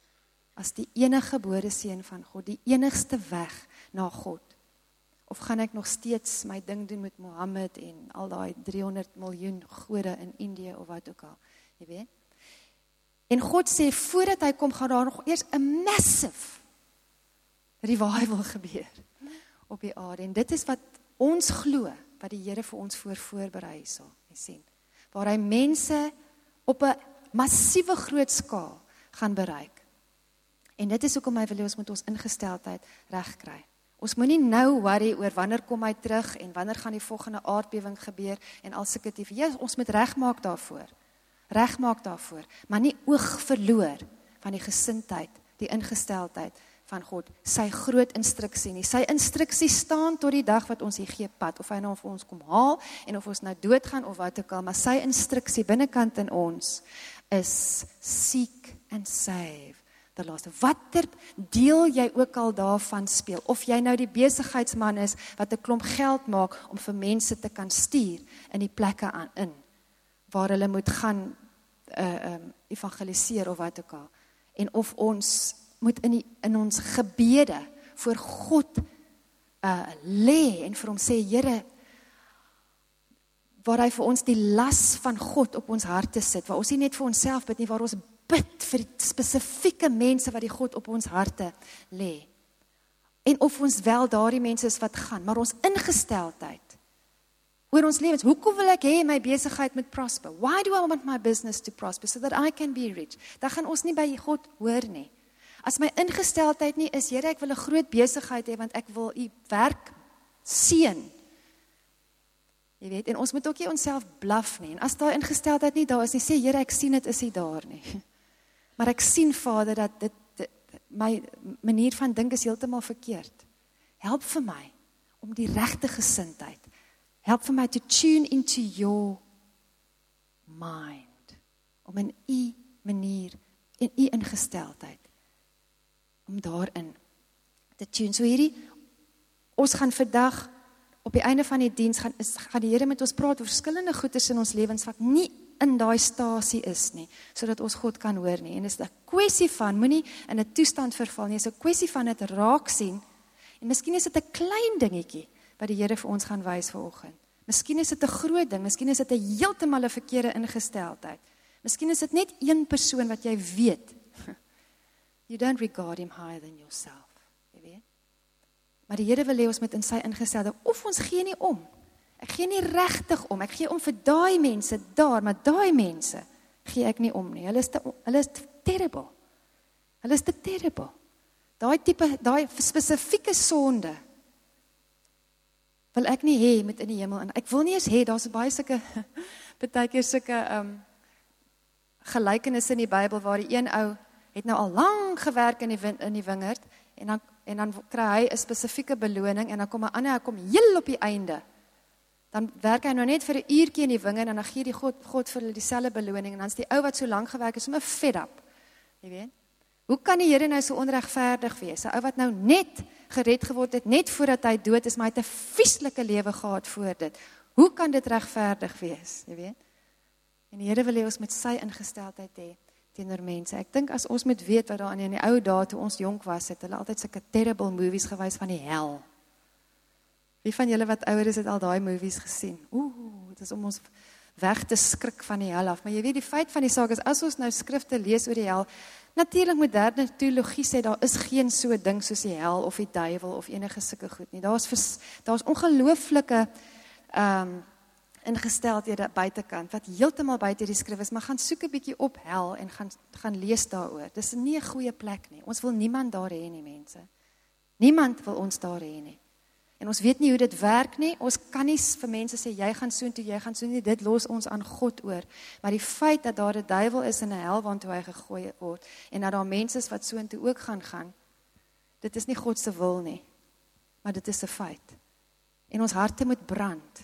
A: as die enige gebore seun van God, die enigste weg na God. Of gaan ek nog steeds my ding doen met Mohammed en al daai driehonderd miljoen gode in Indië of wat ook al, jy weet? En God sê, voordat hy kom, gaan daar nog eers 'n massive revival gebeur op die aarde. En dit is wat ons glo, wat die Here vir ons voor voorberei sal, jy sien. Waar hy mense op 'n massiewe groot skaal gaan bereik. En dit is hoekom hy wil hê ons moet ons ingesteldheid regkry. Ons moet nie nou worry oor wanneer kom hy terug en wanneer gaan die volgende aardbewing gebeur en al sulke tipe. Ja, ons moet regmaak daarvoor. Regmaak daarvoor, maar nie oog verloor van die gesindheid, die ingesteldheid van God. Sy groot instruksie nie. Sy instruksie staan tot die dag wat ons hier gee pad, of hy nou vir ons kom haal en of ons nou doodgaan of wat ook al, maar sy instruksie binnekant in ons is seek and save. Laaste. Watter deel jy ook al daarvan speel, of jy nou die besigheidsman is, wat 'n klomp geld maak, om vir mense te kan stuur, in die plekke aan in, waar hulle moet gaan, uh, um, evangeliseer, of wat ook al, en of ons moet in, die, in ons gebede, voor God, uh, lê, en vir hom sê, Here, waar hy vir ons die las van God op ons harte sit, waar ons nie net vir onsself bid nie, waar ons bid vir die spesifieke mense wat die God op ons harte lê. En of ons wel daardie mense is wat gaan, maar ons ingesteldheid oor ons lewens. Hoekom wil ek hê my besigheid moet prosper? Why do I want my business to prosper? So that I can be rich. Dan gaan ons nie by God hoor nie. As my ingesteldheid nie is, Here, ek wil 'n groot besigheid hê, want ek wil u werk seën. Jy weet, en ons moet ook nie onsself blaf nie. En as daai ingesteldheid nie daar is nie, sê, Here, ek sien dit is nie daar nie. Maar ek sien, Vader, dat dit, dit my manier van dink is heeltemal verkeerd. Help vir my om die regte gesindheid. Help vir my to tune into your mind. Om in u manier, in u ingesteldheid, om daarin te tune. So hierdie, ons gaan vandag, op die einde van die diens, gaan, is, gaan die Here met ons praat oor verskillende goeders in ons lewens, wat nie in daai stasie is nie, sodat ons God kan hoor nie. En dit is 'n kwessie van, moenie in 'n toestand verval nie, dit is 'n kwessie van dit raak sien, en miskien is dit 'n klein dingetjie, wat die Here vir ons gaan wys vanoggend. Miskien is dit 'n groot ding, miskien is dit 'n heeltemal 'n verkeerde ingesteldheid. Miskien is dit net een persoon wat jy weet. You don't regard him higher than yourself. Maar die Here wil hê ons moet in sy ingestelde, of ons gee nie om. Ek gee nie regtig om, ek gee om vir daai mense daar, maar daai mense gee ek nie om nie. Hulle is te, hulle is te terrible. Hulle is te terrible. Daai tipe, daai spesifieke sonde wil ek nie hê met in die hemel in. Ek wil nie eens hê, daar's baie sulke, baie keer sulke um, gelykenisse in die Bybel waar die een ou het nou al lang gewerk in die win, in die wingerd en dan en dan kry hy 'n spesifieke beloning en dan kom 'n ander, hy kom heel op die einde. Dan werk hy nou net vir 'n uurtjie in die wingerd en dan gee die God God vir hulle dieselfde beloning en dan's die ou wat so lank gewerk het, sommer fed up. Jy weet? Hoe kan die Here nou so onregverdig wees? 'n Ou wat nou net gered geword het, net voordat hy dood is, maar hy het 'n vieslike lewe gehad voor dit. Hoe kan dit regverdig wees? Jy weet? En die Here wil hê ons met sy ingesteldheid hê teenoor mense. Ek dink as ons moet weet wat daar in die ou dae toe ons jonk was, het hulle altyd sulke terrible movies gewys van die hel. Wie van julle wat ouer is het al daai movies gesien? Ooh, dit is om ons weg te skrik van die hel af. Maar jy weet die feit van die saak is as ons nou skrifte lees oor die hel, natuurlik moderne teologie sê daar is geen so ding soos die hel of die duiwel of enige sulke goed nie. Daar's daar's ongelooflike ehm um, ingesteldhede buitekant wat heeltemal buite die skrif is, maar gaan soek 'n bietjie op hel en gaan gaan lees daaroor. Dis nie 'n goeie plek nie. Ons wil niemand daar hê nie, mense. Niemand wil ons daar hê nie. En ons weet nie hoe dit werk nie. Ons kan nie vir mense sê jy gaan so intoe, jy gaan so nie. Dit los ons aan God oor. Maar die feit dat daar 'n duiwel is in 'n hel waartoe hy gegooi word en dat daar mense is wat so intoe ook gaan gaan, dit is nie God se wil nie. Maar dit is 'n feit. En ons harte moet brand.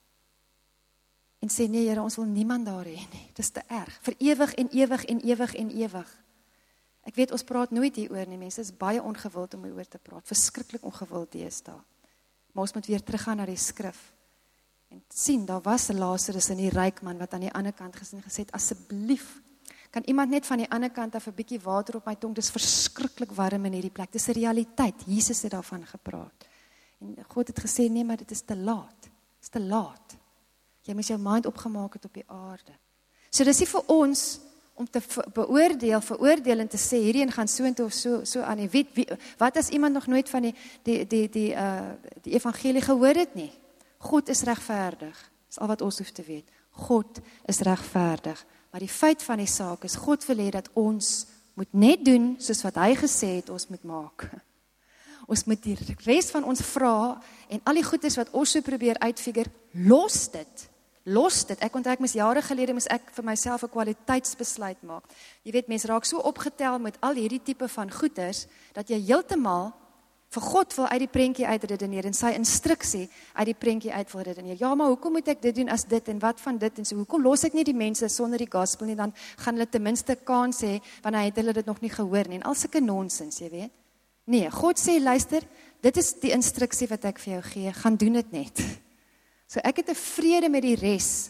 A: En sê nee Here, ons wil niemand daar hê nie. Dis te erg. Vir ewig en ewig en ewig en ewig. Ek weet ons praat nooit hieroor nie, mense. Dit is baie ongewild om hieroor te praat. Verskriklik ongewild deesdae. Maar ons moet weer teruggaan na die skrif. En sien, daar was 'n Lazarus in die ryk man wat aan die ander kant gesien gesê het, asseblief, kan iemand net van die ander kant af 'n bietjie water op my tong? Dis verskriklik warm in hierdie plek. Dis 'n realiteit. Jesus het daarvan gepraat. En God het gesê nee, maar dit is te laat. Dit is te laat. Jy moet jou mind opgemaak het op die aarde. So dis nie vir ons om te beoordeel, veroordeel en te sê hierdie een gaan so en toe of so so aan die wie, wie wat as iemand nog nooit van die die die die uh die evangelie gehoor het nie. God is regverdig. Dis al wat ons hoef te weet. God is regverdig. Maar die feit van die saak is God wil hê dat ons moet net doen soos wat hy gesê het ons moet maak. Ons moet die res van ons vra en al die goedes wat ons so probeer uitfigure, los dit. Los dit. Ek onthou ek mis jare gelede moes ek vir myself 'n kwaliteitsbesluit maak. Jy weet, mense raak so opgetel met al hierdie tipe van goeders dat jy heeltemal vir God wil uit die prentjie uitredeneer en sy instruksie uit die prentjie uit wil redeneer. Ja, maar hoekom moet ek dit doen as dit en wat van dit en so? Hoekom los ek nie die mense sonder die gospel nie? Dan gaan hulle ten minste kans hê wanneer het hulle dit nog nie gehoor nie. En al sulke nonsens, jy weet. Nee, God sê luister, dit is die instruksie wat ek vir jou gee. Gaan doen dit net. So ek het 'n vrede met die res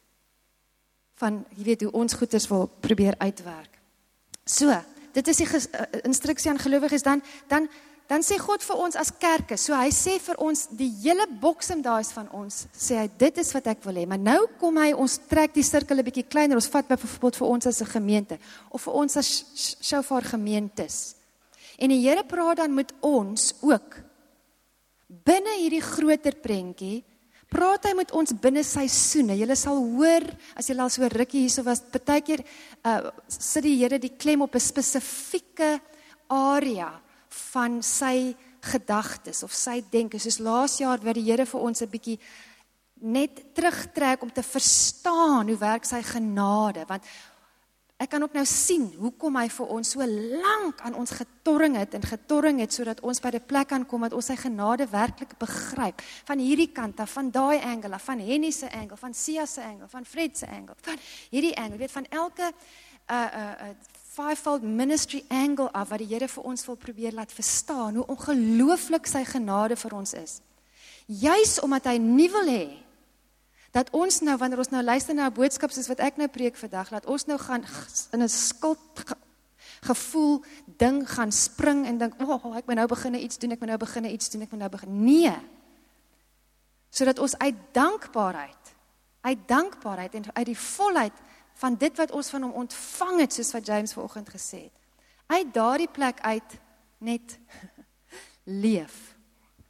A: van, jy weet, hoe ons goeders wil probeer uitwerk. So, dit is die ges, uh, instruksie aan gelowiges, dan, dan, dan sê God vir ons as kerke, so hy sê vir ons, die hele boksem daar is van ons, sê hy, dit is wat ek wil hê, maar nou kom hy, ons trek die sirkel 'n bietjie kleiner, ons vat byvoorbeeld vir ons as 'n gemeente, of vir ons as shofar gemeentes. En die Here praat dan met ons ook, binne hierdie groter prentjie, praat hy met ons binne seisoene. Julle sal hoor, as julle al so rukkie hierso was, partykeer uh, sit die Here die klem op 'n spesifieke area van sy gedagtes of sy denke. Soos laas jaar waar die Here vir ons 'n bietjie net terugtrek om te verstaan hoe werk sy genade, want ek kan ook nou sien, hoekom hy vir ons so lank aan ons getorring het en getorring het, sodat ons by die plek kan kom, dat ons sy genade werklik begryp, van hierdie kant af, van daai angle, van Henny se angle, van Sia se angle, van Fred se angle, van hierdie angle, weet, van elke uh, uh, uh, fivefold ministry angle af, wat die Here vir ons wil probeer laat verstaan, hoe ongelooflik sy genade vir ons is. Juis omdat hy nie wil hê, dat ons nou, wanneer ons nou luister na 'n boodskap soos wat ek nou preek vandag, laat ons nou gaan in 'n skuldgevoel ding gaan spring en dink, oh, ek moet nou beginne iets doen, ek moet nou beginne iets doen, ek moet nou begin. Nee. Sodat ons uit dankbaarheid, uit dankbaarheid en uit die volheid van dit wat ons van hom ontvang het, soos wat James vanoggend gesê het, uit daardie plek uit net leef.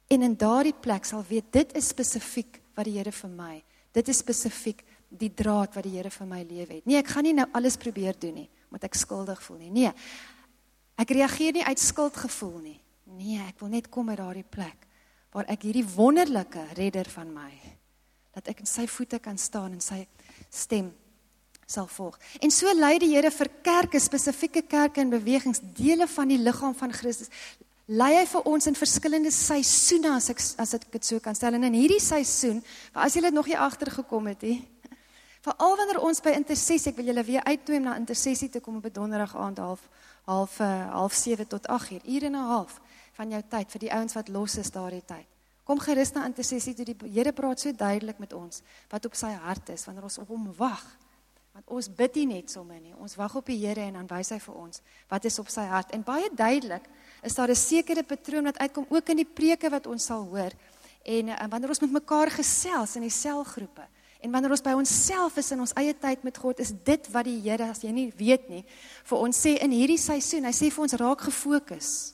A: En in daardie plek sal weet, dit is spesifiek wat die Here vir my, dit is spesifiek die draad wat die Here vir my lewe het. Nee, ek gaan nie nou alles probeer doen nie, omdat ek skuldig voel nie. Nee, ek reageer nie uit skuldgevoel nie. Nee, ek wil net kom uit daardie plek, waar ek hierdie wonderlike redder van my, dat ek in sy voete kan staan en sy stem sal volg. En so lei die Here vir kerke, spesifieke kerke en bewegings, dele van die liggaam van Christus, lei hy vir ons in verskillende seisoene, as ek, as ek het so kan stel. En in hierdie seisoen, as julle nog nie agtergekom het, he, veral wanneer ons by intersessie, ek wil julle weer uitnooi om na intersessie te kom op 'n donderdag aand, half, half, uh, half sewe tot agt uur, uur en 'n half van jou tyd, vir die ouens wat los is daardie tyd. Kom gerus na intersessie toe, die Here praat so duidelik met ons, wat op sy hart is, wanneer ons op hom wag. Want ons bid nie net sommer nie, ons wag op die Here en dan wys hy vir ons, wat is op sy hart. En baie duidelik is daar 'n sekere patroon wat uitkom, ook in die preke wat ons sal hoor, en uh, wanneer ons met mekaar gesels in die selgroepe, en wanneer ons by onsself is in ons eie tyd met God, is dit wat die Here, as jy nie weet nie, vir ons sê in hierdie seisoen, hy sê vir ons, raak gefokus.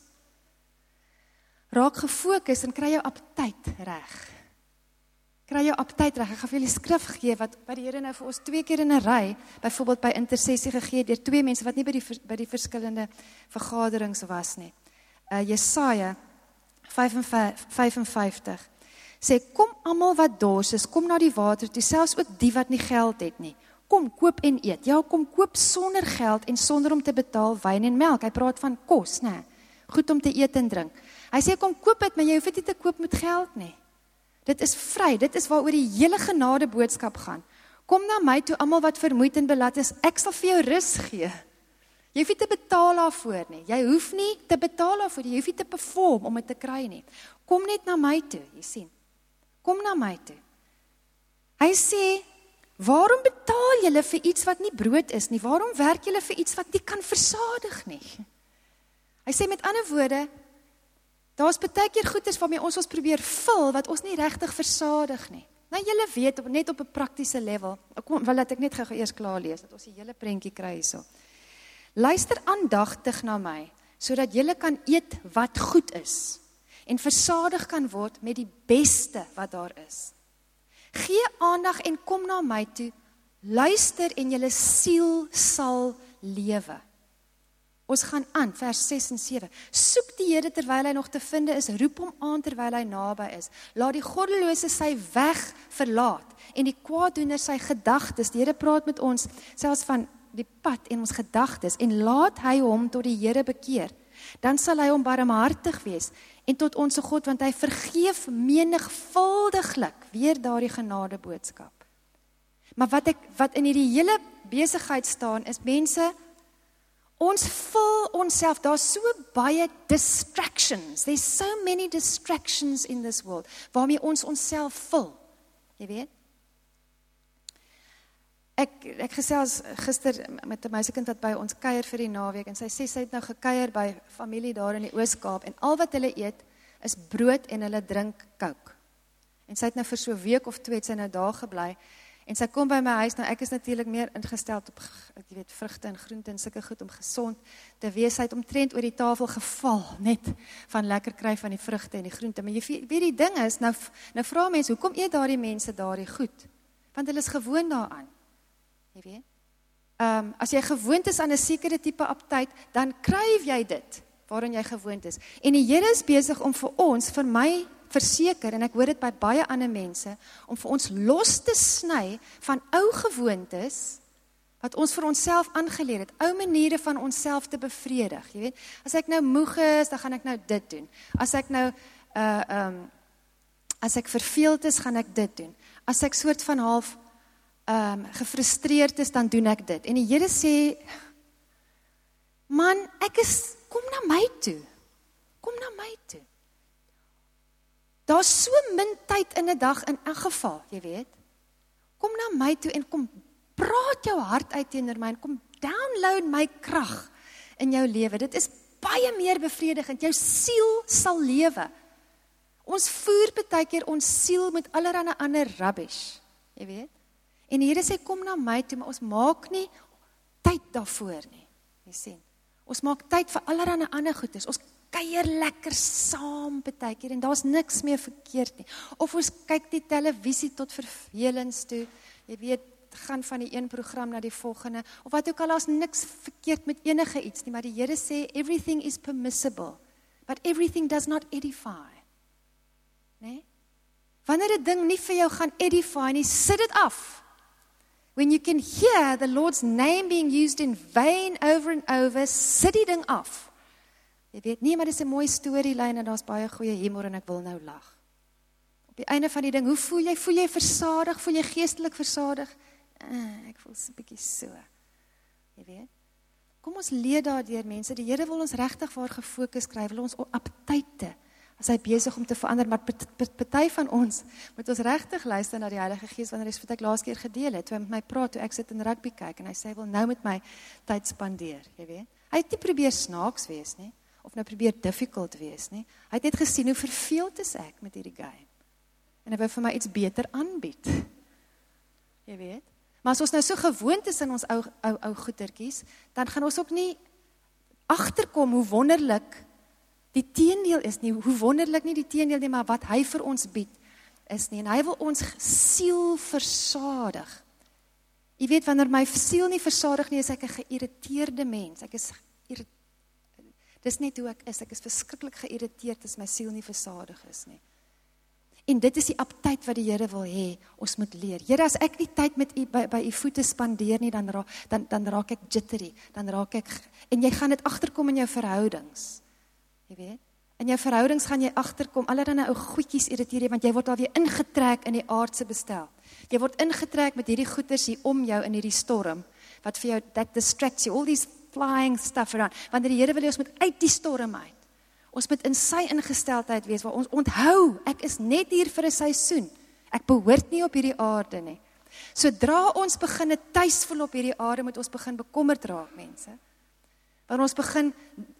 A: Raak gefokus en kry jou aptyd reg. Kry jou aptyd reg. Ek gaan vir julle skrif gee, wat, wat die Here nou vir ons twee keer in 'n ry, byvoorbeeld by intersessie gegee, deur twee mense wat nie by die, by die verskillende vergaderings was nie. Uh, Jesaja vyf en vyftig sê, kom almal wat dors is, kom na die water toe, selfs ook die wat nie geld het nie. Kom, koop en eet. Ja, kom koop sonder geld en sonder om te betaal wyn en melk. Hy praat van kos, né? Goed om te eet en drink. Hy sê, kom koop het, maar jy hoef dit nie te koop met geld nie. Dit is vry, dit is waaroor die hele genade boodskap gaan. Kom na my toe, almal wat vermoeid en belat is, ek sal vir jou rus gee. Jy hoef nie te betaal daarvoor nie. Jy hoef nie te betaal daarvoor, jy hoef nie te perform om dit te kry nie. Kom net na my toe, jy sien. Kom na my toe. Hy sê, waarom betaal julle vir iets wat nie brood is nie? Waarom werk julle vir iets wat nie kan versadig nie? Hy sê met ander woorde, daar is baie keer goeders waarmee ons ons probeer vul, wat ons nie regtig versadig nie. Nou julle weet, net op 'n praktiese level, ek wil dat ek net gou eers klaar lees, dat ons die hele prentjie kry hierso. Luister aandagtig na my, sodat julle kan eet wat goed is, en versadig kan word met die beste wat daar is. Gee aandag en kom na my toe, luister en julle siel sal lewe. Ons gaan aan, vers ses en sewe. Soek die Here terwyl hy nog te vind is, roep hom aan terwyl hy naby is. Laat die goddelose sy weg verlaat, en die kwaaddoener sy gedagtes. Die Here praat met ons, selfs van die pad en ons gedagtes, en laat hy hom tot die Here bekeer. Dan sal hy hom barmhartig wees, en tot ons God, want hy vergeef menigvuldiglik, weer daardie genade boodskap. Maar wat ek, wat in hierdie hele besigheid staan, is mense, ons vul onsself, daar's so baie distractions, there's so many distractions in this world, waarmee ons onsself vul, jy weet? Ek, ek gesels gister met 'n meisiekind wat by ons kuier vir die naweek, en sy sê sy het nou gekuier by familie daar in die Oos-Kaap, en al wat hulle eet, is brood en hulle drink Coke. En sy het nou vir so 'n week of twee, het sy nou daar gebly, en sy kom by my huis, nou ek is natuurlik meer ingestel op, jy weet, vrugte en groente en sulke goed om gesond te wees. Sy het omtrent oor die tafel geval, net van lekker kry van die vrugte en die groente. Maar jy weet die ding is, nou, nou vra mense, hoekom eet daardie mense daardie goed? Want hulle is gewoon daaraan, jy weet. Um, as jy gewoond is aan 'n sekere tipe aptyd, dan kryf jy dit, waarin jy gewoond is. En die Here is besig om vir ons, vir my, verseker, en ek hoor dit by baie ander mense, om vir ons los te sny van ou gewoontes, wat ons vir onsself aangeleer het, ou maniere van onsself te bevredig, jy weet, as ek nou moeg is, dan gaan ek nou dit doen, as ek nou, uh, um, as ek verveeld is, gaan ek dit doen, as ek soort van half, um, gefrustreerd is, dan doen ek dit, en die Here sê, man, ek is, kom na my toe, kom na my toe, daar is so min tyd in 'n dag in 'n geval, jy weet. Kom na my toe en kom praat jou hart uit teenoor my en kom download my krag in jou lewe. Dit is baie meer bevredigend. Jou siel sal lewe. Ons voer baie keer ons siel met allerlei ander rubbish, jy weet. En die Here sê kom na my toe, maar ons maak nie tyd daarvoor nie. Jy sien. Ons maak tyd vir allerlei ander goedes. Ons kuier lekker saam partykeer en daar's niks meer verkeerd nie. Of ons kyk die televisie tot vervelings toe. Jy weet, gaan van die een program na die volgende, of wat ook al, daar's niks verkeerd met enige iets nie, maar die Here sê, everything is permissible, but everything does not edify. Nee? Wanneer 'n ding nie vir jou gaan edify nie, sit dit af. When you can hear the Lord's name being used in vain over and over, sit die ding af. Jy weet nie, maar dit is 'n mooi storielyn en daar's baie goeie humor en ek wil nou lag. Op die einde van die ding, hoe voel jy? Voel jy versadig? Voel jy geestelik versadig? Uh, ek voel so 'n bietjie so. Jy weet? Kom ons leer daardeur, mense. Die Here wil ons regtig waar gefokus kry, wil ons aptyte. As hy besig om te verander, maar party van ons moet ons regtig luister na die Heilige Gees wanneer hy wat ek laas keer gedeel het, toe hy met my praat, toe ek sit in rugby kyk en hy sê hy wil nou met my tyd spandeer, jy weet. Hy het nie probeer snaaks wees nie, of nou probeer difficult wees nie. Hy het net gesien hoe verveeld is ek met hierdie game. En hy wou vir my iets beter aanbied. Jy weet. Maar as ons nou so gewoond is in ons ou ou ou goetertjies, dan gaan ons ook nie agterkom hoe wonderlik die teendeel is nie, hoe wonderlik nie die teendeel nie, maar wat hy vir ons bied is nie. En hy wil ons siel versadig. Jy weet, wanneer my siel nie versadig nie, is ek 'n geïrriteerde mens. Ek is dis net hoe ek is. Ek is verskriklik geïrriteerd as my siel nie versadig is nie. En dit is die aptyd wat die Here wil hê, ons moet leer. Here, as ek nie tyd met u by, by u voete spandeer nie, dan, ra, dan, dan raak ek jittery, dan raak ek, en jy gaan dit agterkom in jou verhoudings. Jy weet, in jou verhoudings gaan jy agterkom, allerlei ou goedjies irriteer jy, want jy word alweer ingetrek in die aardse bestel. Jy word ingetrek met hierdie goeders hier om jou in hierdie storm, wat vir jou, that distracts you, all these flying stuff around, want die Here wil hê ons moet uit die storm uit. Ons moet in sy ingesteldheid wees, waar ons onthou, ek is net hier vir 'n seisoen. Ek behoort nie op hierdie aarde nie. Sodra ons begin 'n tuis voel op hierdie aarde, moet ons begin bekommerd raak, mense. Want ons begin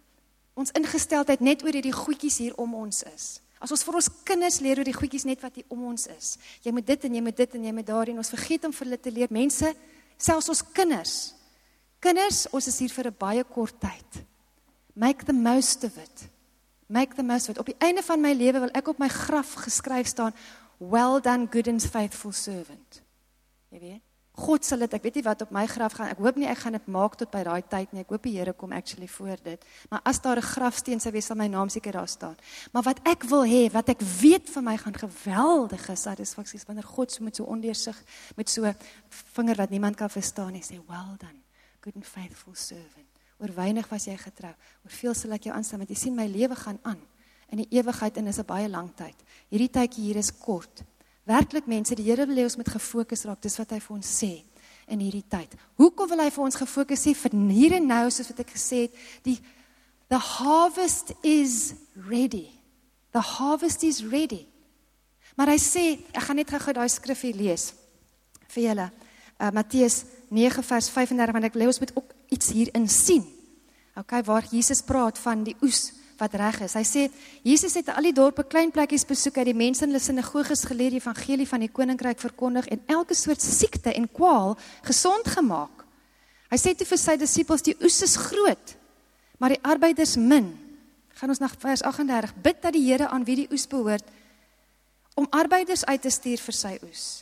A: ons ingesteldheid net oor hierdie goedjies hier om ons is. As ons vir ons kinders leer oor die goedjies net wat hier om ons is. Jy moet dit en jy moet dit en jy moet daarin. Ons vergeet om vir hulle te leer. Mense, selfs ons kinders. Kinders, ons is hier vir 'n baie kort tyd. Make the most of it. Make the most of it. Op die einde van my lewe wil ek op my graf geskryf staan, well done, good and faithful servant. Jy weet? God sal dit, ek weet nie wat op my graf gaan, ek hoop nie ek gaan dit maak tot by daai tyd nie, ek hoop die Here kom actually voor dit, maar as daar 'n grafsteen sou wees, sal my naam seker daar staan. Maar wat ek wil hê, wat ek weet vir my gaan geweldige satisfaksie is, wanneer God so met so ondeursig, met so vinger wat niemand kan verstaan, en sê, well done, good and faithful servant. Oor weinig was jy getrou, oor veel sal ek jou aanstaan, want jy sien my lewe gaan aan, in die ewigheid, en is 'n baie lang tyd. Hierdie tydjie hier is kort. Werklik mense, die Here wil hê ons moet gefokus raak, dis wat hy vir ons sê, in hierdie tyd. Hoekom wil hy vir ons gefokus sê, vir hier en nou, soos wat ek gesê het, die, the harvest is ready. The harvest is ready. Maar hy sê, ek gaan net gou daai skrif hier lees, vir julle, uh, Matteus nege vers vyf en dertig, want ek wil hê ons moet ook iets hierin sien, okay, waar Jesus praat van die oes, wat reg is. Hy sê, Jesus het al die dorpe klein plekkies besoek, uit die mense in hulle sinagoges geleer, die evangelie van die koninkryk verkondig, en elke soort siekte en kwaal gesond gemaak. Hy sê toe vir sy disippels, die oes is groot, maar die arbeiders min. Gaan ons na vers agt en dertig, bid dat die Here aan wie die oes behoort, om arbeiders uit te stuur vir sy oes.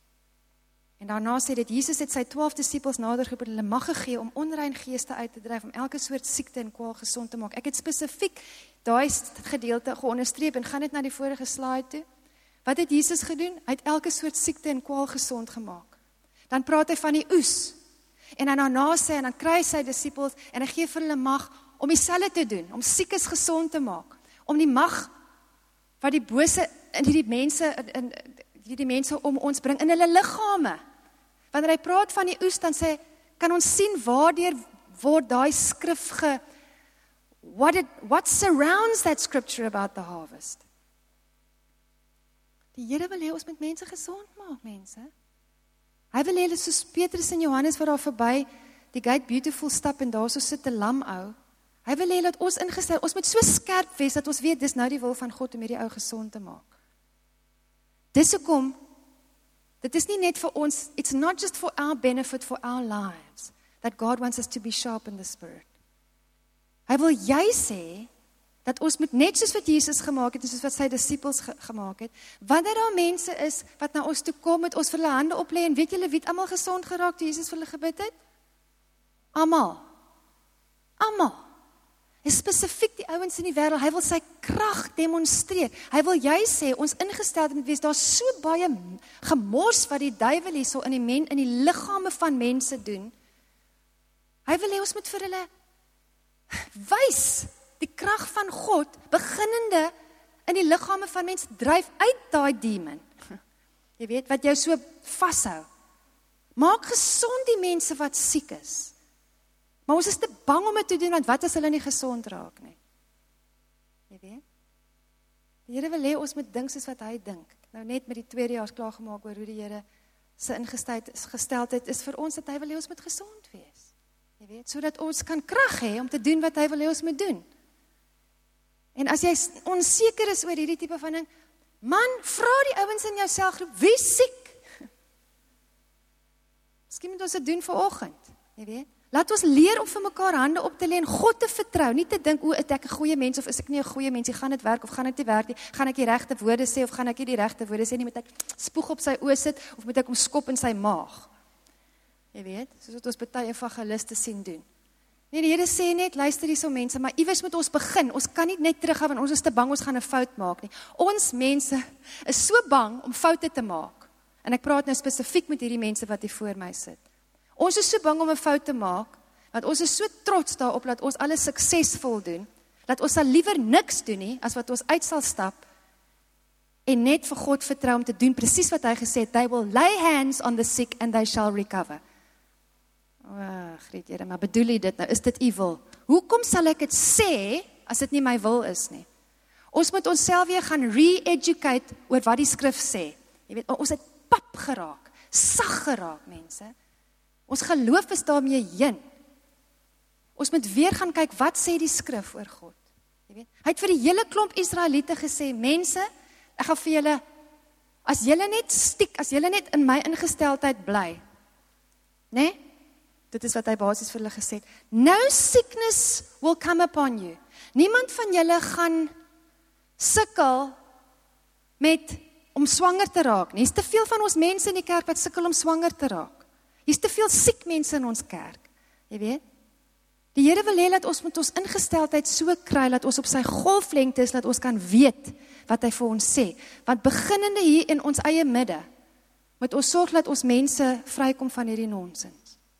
A: En daarna sê dit, Jesus het sy twaalf disippels nadergeroep en hulle mag gegee om onrein geeste uit te dryf, om elke soort siekte en kwaal gesond te maak. Ek het spesifiek daai gedeelte geonderstreep en gaan net na die vorige slide toe. Wat het Jesus gedoen? Hy het elke soort siekte en kwaal gesond gemaak. Dan praat hy van die oes. En dan daarna sê, en dan kry hy sy disippels en hy gee vir hulle mag om dieselfde te doen, om siekes gesond te maak, om die mag wat die bose in hierdie mense in, in die die mense om ons bring in hulle liggame. Wanneer hy praat van die oes, dan sê, kan ons sien waardeur word daai skrif ge, what, it, what surrounds that scripture about the harvest. Die Here wil hê ons met mense gesond maak, mense. Hy wil hê hulle soos Petrus en Johannes wat daar verby, die Gate Beautiful stap en daar so sit 'n lam ou. Hy wil hê dat ons ingestel, ons moet so skerp wees, dat ons weet, dis nou die wil van God om hierdie ou gesond te maak. Dis hoekom, dit is nie net vir ons, it's not just for our benefit, for our lives, that God wants us to be sharp in the spirit. Hy wil jy sê, dat ons moet net soos wat Jesus gemaak het, en soos wat sy disippels ge gemaak het, wanneer daar mense is, wat na ons toe kom, met ons vir hulle hande oplê, en weet julle wie het allemaal gezond geraak, toe Jesus vir hulle gebid het? Almal. Almal. En spesifiek die ouens in die wêreld, hy wil sy krag demonstreer. Hy wil juist sê, ons ingesteld moet wees, daar is so baie gemors wat die duiwel hier so in die, men, in die liggame van mense doen. Hy wil hê ons moet vir hulle wys, die krag van God, beginnende in die liggame van mense, dryf uit daai demon. Jy weet, wat jou so vashou. Maak gesond die mense wat siek is. Maar ons is te bang om dit te doen, want wat as hulle nie gesond raak nie? Jy weet? Die Here wil hê ons moet dink soos wat hy dink. Nou net met die tweede jaar klaargemaak oor hoe die Here se ingesteldheid is vir ons, dat hy wil hê ons moet gesond wees. Jy weet, sodat ons kan krag hê om te doen wat hy wil hê ons moet doen. En as jy onseker is oor hierdie tipe van ding, man, vra die ouens in jou selgroep, wie is siek? Miskien moet ons dit doen vanoggend, jy weet? Laat ons leer om vir mekaar hande op te lê en God te vertrou, nie te dink, o, is ek 'n goeie mens of is ek nie 'n goeie mens, gaan dit werk of gaan dit nie werk nie, gaan ek die regte woorde sê of gaan ek nie die regte woorde sê nie, moet ek spoeg op sy oë sit of moet ek hom skop in sy maag? Jy weet, soos wat ons baie evangeliste sien doen. Nee, die Here sê net, luister hier so mense, maar iewers moet ons begin, ons kan nie net teruggaan, want ons is te bang, ons gaan 'n fout maak nie. Ons mense is so bang om foute te maak, en ek praat nou spesifiek met hierdie mense wat hier voor my sit. Ons is so bang om 'n fout te maak, want ons is so trots daarop, dat ons alles suksesvol doen, dat ons sal liever niks doen nie, as wat ons uit sal stap, en net vir God vertrou om te doen, precies wat hy gesê het, they will lay hands on the sick, and they shall recover. Oh, Griet, Here, maar bedoel jy dit nou, is dit u wil? Hoekom sal ek dit sê, as dit nie my wil is nie? Ons moet onsself weer gaan re-educate, oor wat die skrif sê. Jy weet, ons het pap geraak, sag geraak, mense. Ons geloof is daarmee heen. Ons moet weer gaan kyk, wat sê die skrif oor God? Jy weet, hy het vir die hele klomp Israeliete gesê, mense, ek gaan vir julle, as julle net stiek, as julle net in my ingesteldheid bly, né? Dit is wat hy basies vir hulle gesê het. No sickness will come upon you. Niemand van julle gaan sukkel met om swanger te raak nie. Hier is te veel van ons mense in die kerk wat sukkel om swanger te raak. Hier is te veel siek mense in ons kerk. Jy weet? Die Here wil hê dat ons met ons ingesteldheid so kry, dat ons op sy golflengte is, dat ons kan weet wat hy vir ons sê. Want beginnende hier in ons eie midde, moet ons sorg dat ons mense vrykom van hierdie nonsens.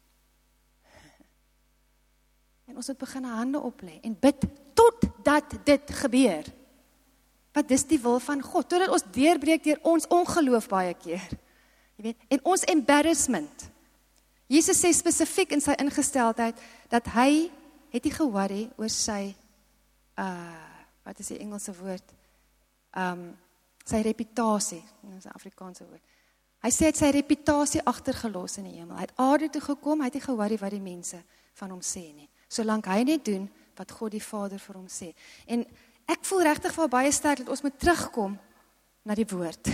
A: En ons moet begin hande oplê en bid totdat dit gebeur. Want dis die wil van God, totdat ons deurbreek deur ons ongeloof baie keer. Jy weet, en ons embarrassment. Jesus sê spesifiek in sy ingesteldheid, dat hy het nie geworry oor sy, uh, wat is die Engelse woord, um, sy reputasie, dit is 'n Afrikaanse woord. Hy sê het sy reputasie agtergelos in die hemel. Hy het aarde toe gekom, hy het nie geworry wat die mense van hom sê nie. Solank hy net doen wat God die Vader vir hom sê. En ek voel regtig vir baie sterk dat ons moet terugkom na die woord.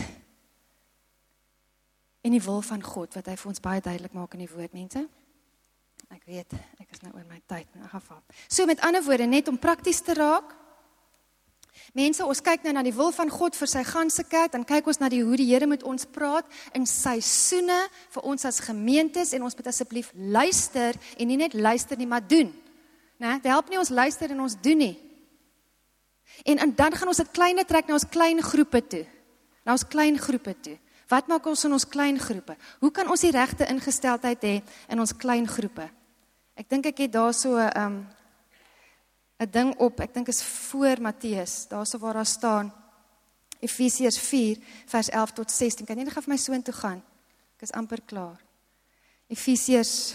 A: En die wil van God, wat hy vir ons baie duidelik maak in die woord, mense. Ek weet, ek is nou oor my tyd, in 'n geval. So met ander woorde, net om prakties te raak, mense, ons kyk nou na die wil van God vir sy ganse kerk, dan kyk ons na die, hoe die Here met ons praat, in seisoene, vir ons as gemeentes, en ons moet asseblief luister, en nie net luister nie, maar doen. Nee, dit help nie ons luister en ons doen nie. En, en dan gaan ons dit kleine trek na ons klein groepe toe. Na ons klein groepe toe. Wat maak ons in ons klein groepe? Hoe kan ons die regte ingesteldheid hê in ons klein groepe? Ek dink ek het daar so 'n um, 'n ding op, ek dink is voor Matteus, daar so waar daar staan, Efesiërs vier, vers elf tot sestien. Kan jy net gou vir my so intoe gaan? Ek is amper klaar. Efesiërs.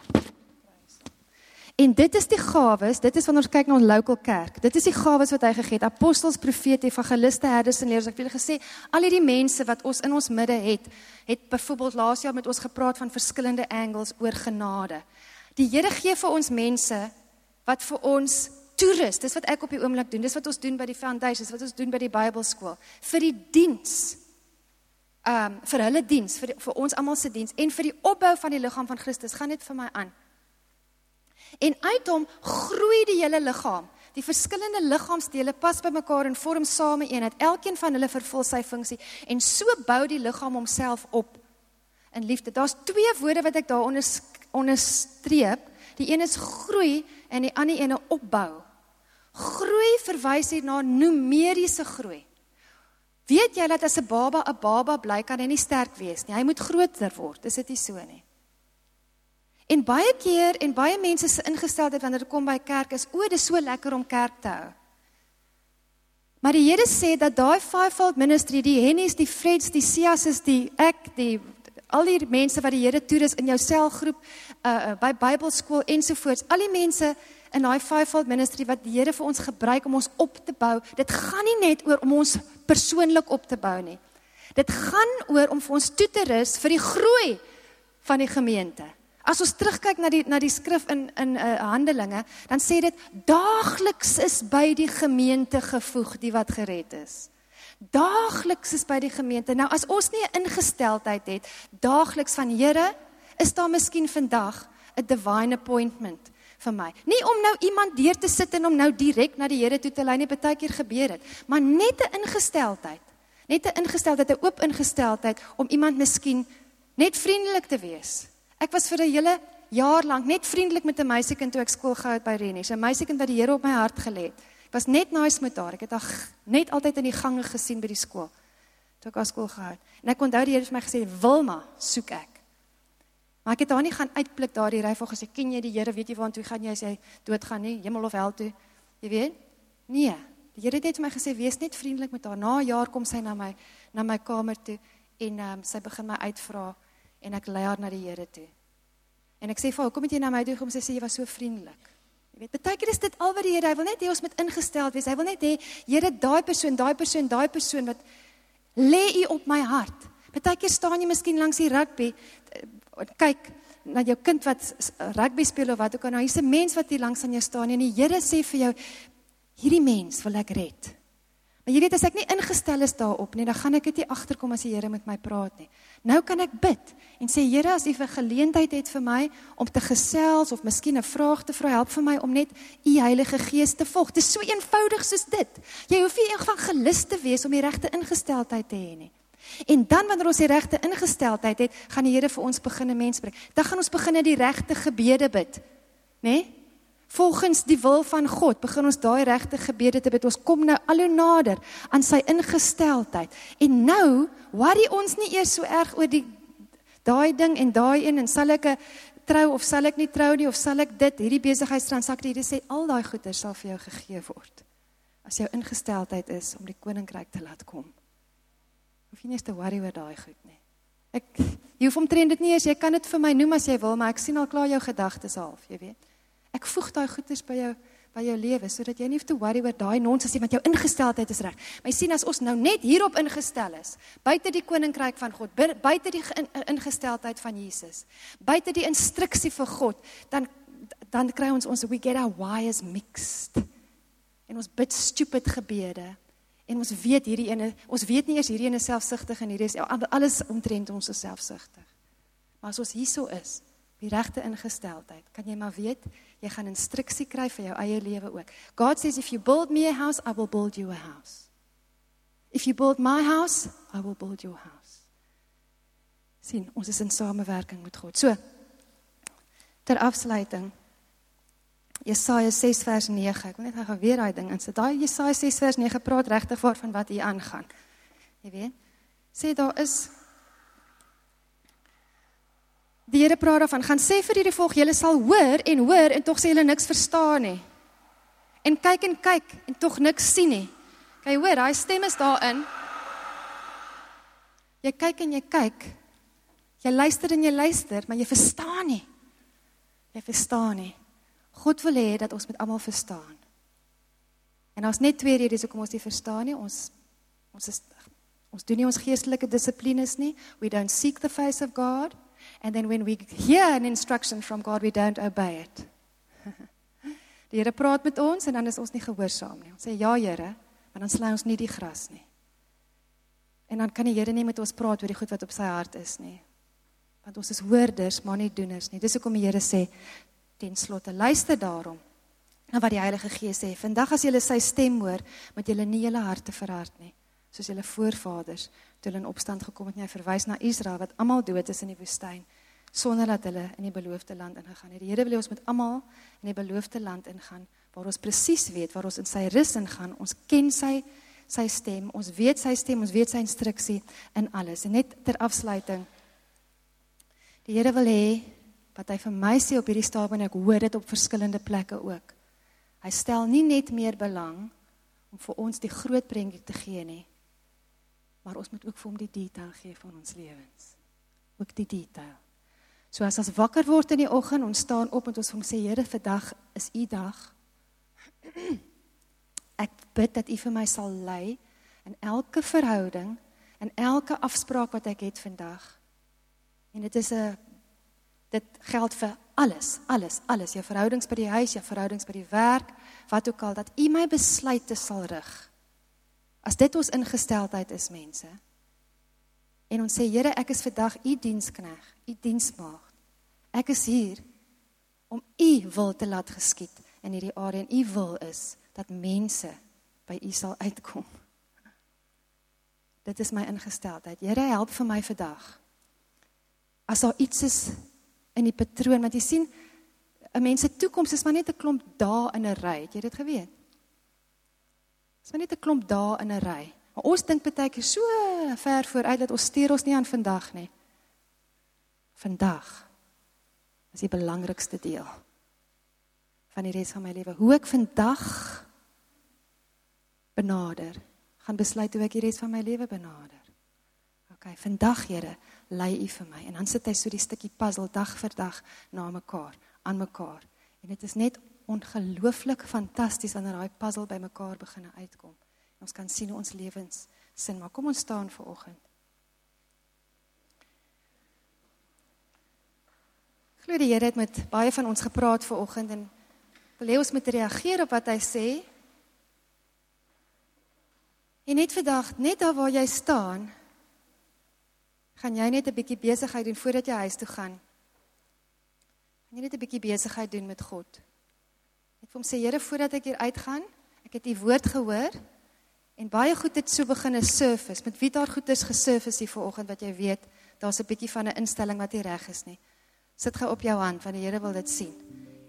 A: En dit is die gawes, dit is wanneer ons kyk na ons local kerk, dit is die gawes wat hy gegee het, apostels, profete, evangeliste, herders en leerders. Ek wil gesê, al hierdie mense wat ons in ons midde het, het byvoorbeeld laas jaar met ons gepraat van verskillende angles oor genade. Die Here gee vir ons mense, wat vir ons toerus, dis wat ek op die oomblik doen, dis wat ons doen by die Foundation, dis wat ons doen by die Bybelskool, vir die diens, um, vir hulle diens, vir, die, vir ons almal se diens, en vir die opbou van die liggaam van Christus, gaan dit vir my aan. En uit hom groei die hele liggaam. Die Die verskillende liggaamsdele pas by mekaar en vorm saam 'n eenheid. Elkeen van hulle vervul sy funksie en so bou die liggaam homself op in liefde. Daar's twee woorde wat ek daar onder, onderstreep. Die een is groei en die ander ene opbou. Groei verwys hier na numeriese groei. Weet jy dat as 'n baba 'n baba bly, kan hy nie sterk wees nie. Hy moet groter word. Is dit nie so nie? En baie keer, en baie mense se ingesteldheid wanneer dit kom by kerk is, o, dit is so lekker om kerk te hou. Maar die Here sê dat daai fivefold ministry, die Hennies, die Freds, die Siases, die ek, die al die mense wat die Here toerus in jou selgroep, uh, uh, by Bybelskool ensovoorts, al die mense in daai fivefold ministry wat die Here vir ons gebruik om ons op te bou, dit gaan nie net oor om ons persoonlik op te bou nie. Dit gaan oor om vir ons toe te rus vir die groei van die gemeente. As ons terugkyk na die, na die skrif in, in uh, Handelinge, dan sê dit, daagliks is by die gemeente gevoeg, die wat gered is. Daagliks is by die gemeente. Nou, as ons nie 'n ingesteldheid het, daagliks van Here, is daar miskien vandag 'n divine appointment vir my. Nie om nou iemand deur te sit en om nou direk na die Here toe te lei nie, baie keer gebeur dit, maar net 'n ingesteldheid, net 'n ingesteldheid, 'n oop ingesteldheid, om iemand miskien net vriendelik te wees. Ek was vir 'n hele jaar lank net vriendelik met 'n meisiekind toe ek skool gehou het by Renies, 'n meisiekind wat die Here op my hart gelê het. Ek was net nice met haar, ek het haar net altyd in die gange gesien by die skool, toe ek haar skool gehou het. En ek onthou die Here het vir my gesê, Wilma, soek ek. Maar ek het daar nie gaan uitblik daar die ryfel gesê, ken jy die Here, weet jy waartoe gaan jy as jy doodgaan nie, hemel of hel toe, jy weet? Nee, die Here het net vir my gesê, wees net vriendelik met haar. Na 'n jaar kom sy na my, na my kamer toe, en um, sy begin my uitvra, en ek lei haar na die Here toe. En ek sê vir haar, kom het jy na my toe kom, sy sê, jy was so vriendelik. Jy weet, baie keer is dit al wat die Here, hy wil net hê ons moet ingesteld wees, hy wil net hê, Here, daai persoon, daai persoon, daai persoon, wat lê u op my hart. Baie keer staan jy miskien langs die rugby, kyk na jou kind wat rugby speel of wat ook al, nou hier's 'n mens wat hier langs aan jou staan, en die Here sê vir jou, hierdie mens wil ek red. Maar jy weet, as ek nie ingestel is daarop nie, dan gaan ek dit nie agterkom as die Here met my praat nie. Nou kan ek bid, en sê, Here, as U 'n geleentheid het vir my, om te gesels, of miskien 'n vraag te vra, help vir my om net U Heilige Gees te volg. Dit is so eenvoudig soos dit. Jy hoef nie evangelis te wees, om die regte ingesteldheid te hê nie. En dan, wanneer ons die regte ingesteldheid het, gaan die Here vir ons begin 'n mens bring. Dan gaan ons begin die regte gebede bid, né? Volgens die wil van God, begin ons daai regte gebede te bid. Ons kom nou al hoe nader aan sy ingesteldheid. En nou, worry ons nie eers so erg oor die daai ding en daai een, en sal ek trou of sal ek nie trou nie, of sal ek dit, hierdie besigheidstransaksie, hierdie sê, al daai goeder sal vir jou gegee word. As jou ingesteldheid is om die koninkryk te laat kom. Hoef jy nie eens te worry oor daai goed nie. Ek, jy hoef omtrent dit nie eens, jy kan dit vir my noem as jy wil, maar ek sien al klaar jou gedagtes half, jy weet. Ek voeg daai goeders by jou, by jou lewe, sodat jy nie hoef te worry oor daai nonsens nie, want jou ingesteldheid is reg. Maar jy sien, as ons nou net hierop ingestel is, buite die koninkryk van God, buite die ingesteldheid van Jesus, buite die instruksie vir God, dan, dan kry ons ons, we get our wires mixed. En ons bid stupid gebede, en ons weet hierdie ene, ons weet nie eers hierdie ene selfsugtig, en hierdie is alles omtrent ons is selfsugtig. Maar as ons hierso is, die regte ingesteldheid, kan jy maar weet, jy gaan instruksie kry vir jou eie lewe ook. God says, if you build me a house, I will build you a house. If you build my house, I will build your house. Sien, ons is in samewerking met God. So, ter afsluiting, Jesaja ses vers nege, ek wil net gaan weer daai ding insit. Daai Jesaja ses vers nege praat regtig van wat hier aangaan. Jy weet, sê daar is, die Here praat daarvan, gaan sê vir hierdie volk, julle sal hoor en hoor, en tog sê julle niks verstaan nie. En kyk en kyk, en tog niks sien nie. Kan jy hoor, daai stem is daarin. Jy kyk en jy kyk, jy luister en jy luister, maar jy verstaan nie. Jy verstaan nie. God wil hê dat ons met almal verstaan. En ons net twee redes hoekom ons nie verstaan nie, ons, ons, is, ons doen nie ons geestelike dissiplines nie, we don't seek the face of God, and then when we hear an instruction from God, we don't obey it. Die Here praat met ons, en dan is ons nie gehoorsaam nie. Ons sê, ja Here, maar dan slaan ons nie die gras nie. En dan kan die Here nie met ons praat oor die goed wat op sy hart is nie. Want ons is hoorders, maar nie doeners nie. Dis hoekom die Here sê, ten slotte, luister daarom, En wat die Heilige Gees sê, vandag as julle sy stem hoor, moet julle nie julle harte verhard nie, soos julle voorvaders, toe hulle in opstand gekom het, en hy verwys na Israel, wat almal dood is in die woestyn, sonder dat hulle in die beloofde land ingegaan het. Die Here wil hê ons met almal in die beloofde land ingaan, waar ons presies weet, waar ons in sy rus ingaan, ons ken sy, sy stem, ons weet sy stem, ons weet sy instruksie in alles. En net ter afsluiting, die Here wil hê, wat hy vir my sê op hierdie stadium, en ek hoor dit op verskillende plekke ook, hy stel nie net meer belang, om vir ons die groot prentjie te gee nie, maar ons moet ook vir hom die detail gee van ons lewens. Ook die detail. So as ons wakker word in die oggend, ons staan op en ons vir hom sê, Here, vandag is u dag. Ek bid dat u vir my sal lei in elke verhouding, in elke afspraak wat ek het vandag. En dit is 'n dit geld vir alles, alles, alles, jou verhoudings by die huis, jou verhoudings by die werk, wat ook al, dat u my besluite sal rig. As dit ons ingesteldheid is, mense, en ons sê, Here, ek is vandag u dienskneg, u diensmaagd, ek is hier, om u wil te laat geskied, in hierdie area, en u wil is, dat mense by u sal uitkom. Dit is my ingesteldheid. Here, help vir my vandag. As daar iets is in die patroon, want jy sien, 'n mens se toekoms is maar net 'n klomp dae in 'n ry. Het jy dit geweet? Is maar net 'n klomp dae in 'n ry. Maar ons dink baie keer so ver vooruit dat ons steur ons nie aan vandag nie. Vandag is die belangrikste deel van die res van my lewe. Hoe ek vandag benader, gaan besluit hoe ek die res van my lewe benader. Ok, vandag, Here, lei u vir my. En dan sit hy so die stukkie puzzle dag vir dag na mekaar, aan mekaar. En dit is net ongelooflik fantasties wanneer daai puzzle by mekaar begin uitkom. En ons kan sien hoe ons lewens sin maak. Kom ons staan vir oggend. Ek glo die Here het met baie van ons gepraat vir oggend en wil hê ons moet reageer op wat hy sê. En net vandag, net daar waar jy staan, gaan jy net 'n bietjie besigheid doen voordat jy huis toe gaan. Gaan jy net 'n bietjie besigheid doen met God. Net vir hom sê, Here, voordat ek hier uitgaan, ek het u woord gehoor, en baie goed het so begin 'n surface, met wie daar goed is gesurface hier vanoggend, wat jy weet, daar's 'n bietjie van 'n instelling wat nie reg is nie. Sit gou op jou hand, want die Here wil dit sien.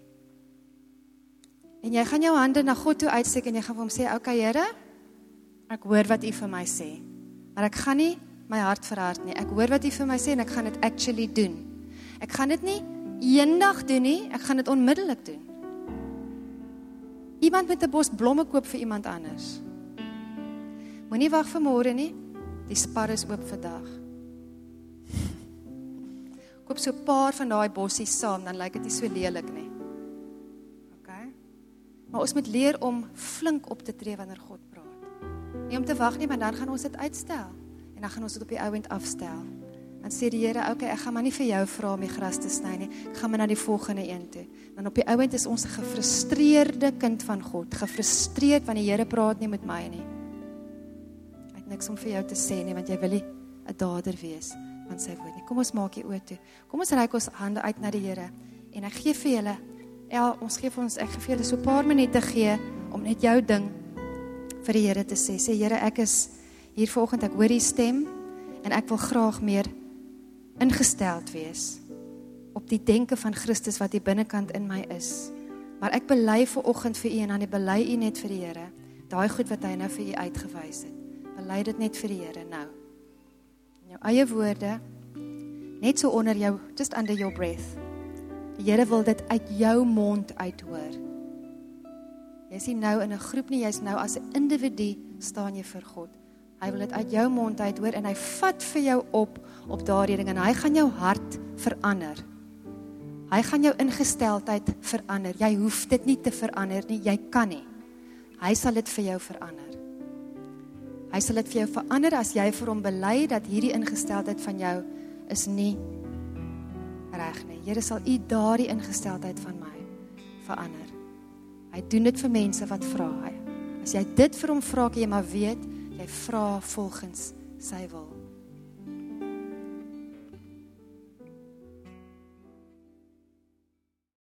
A: En jy gaan jou hande na God toe uitsteek, en jy gaan vir hom sê, okay, Here, ek hoor wat u vir my sê, maar ek gaan nie my hart verhard nie. Ek hoor wat u vir my sê, en ek gaan dit actually doen. Ek gaan dit nie eendag doen nie, ek gaan dit onmiddellik doen. Iemand met 'n bos blomme koop vir iemand anders. Moenie wag vir môre nie, die spar is oop vandag. Koop so 'n paar van daai bossies saam, dan lyk dit nie so lelik nie. Okay? Maar ons moet leer om flink op te tree wanneer God praat. Nie om te wag nie, want dan gaan ons dit uitstel. En dan gaan ons dit op die ou end afstel. Dan sê die Here, okay, ek gaan maar nie vir jou vra om die gras te sny nie, ek gaan maar na die volgende een toe. Dan op die ou end is ons 'n gefrustreerde kind van God, gefrustreerd want die Here praat nie met my nie. Hy het niks om vir jou te sê nie, want jy wil nie 'n dader wees van sy woord nie. Kom ons maak die oë toe. Kom ons reik ons hande uit na die Here. En ek gee vir julle, ja, ons gee vir ons, ek gee vir julle so 'n paar minute gee om net jou ding vir die Here te sê. Sê, Here, ek is hier vanoggend, ek hoor die stem en ek wil graag meer ingesteld wees op die denke van Christus wat die binnekant in my is. Maar ek bely vanoggend vir u en dan bely u net vir die Here, daai goed wat hy nou vir u uitgewys het. Bely dit net vir die Here nou. In jou eie woorde, net so onder jou, just under your breath. Die Here wil dit uit jou mond uithoor. Jy is nie nou in 'n groep nie, jy is nou as 'n individu staan jy vir God. Hy wil dit uit jou mond uit hoor en hy vat vir jou op op daardie ding en hy gaan jou hart verander. Hy gaan jou ingesteldheid verander. Jy hoef dit nie te verander nie, jy kan nie. Hy sal dit vir jou verander. Hy sal dit vir jou verander as jy vir hom bely dat hierdie ingesteldheid van jou is nie reg nie. Here, sal u daardie ingesteldheid van my verander. Hy doen dit vir mense wat vra hy. As jy dit vir hom vra, kan jy maar weet, jy vra volgens sy wil.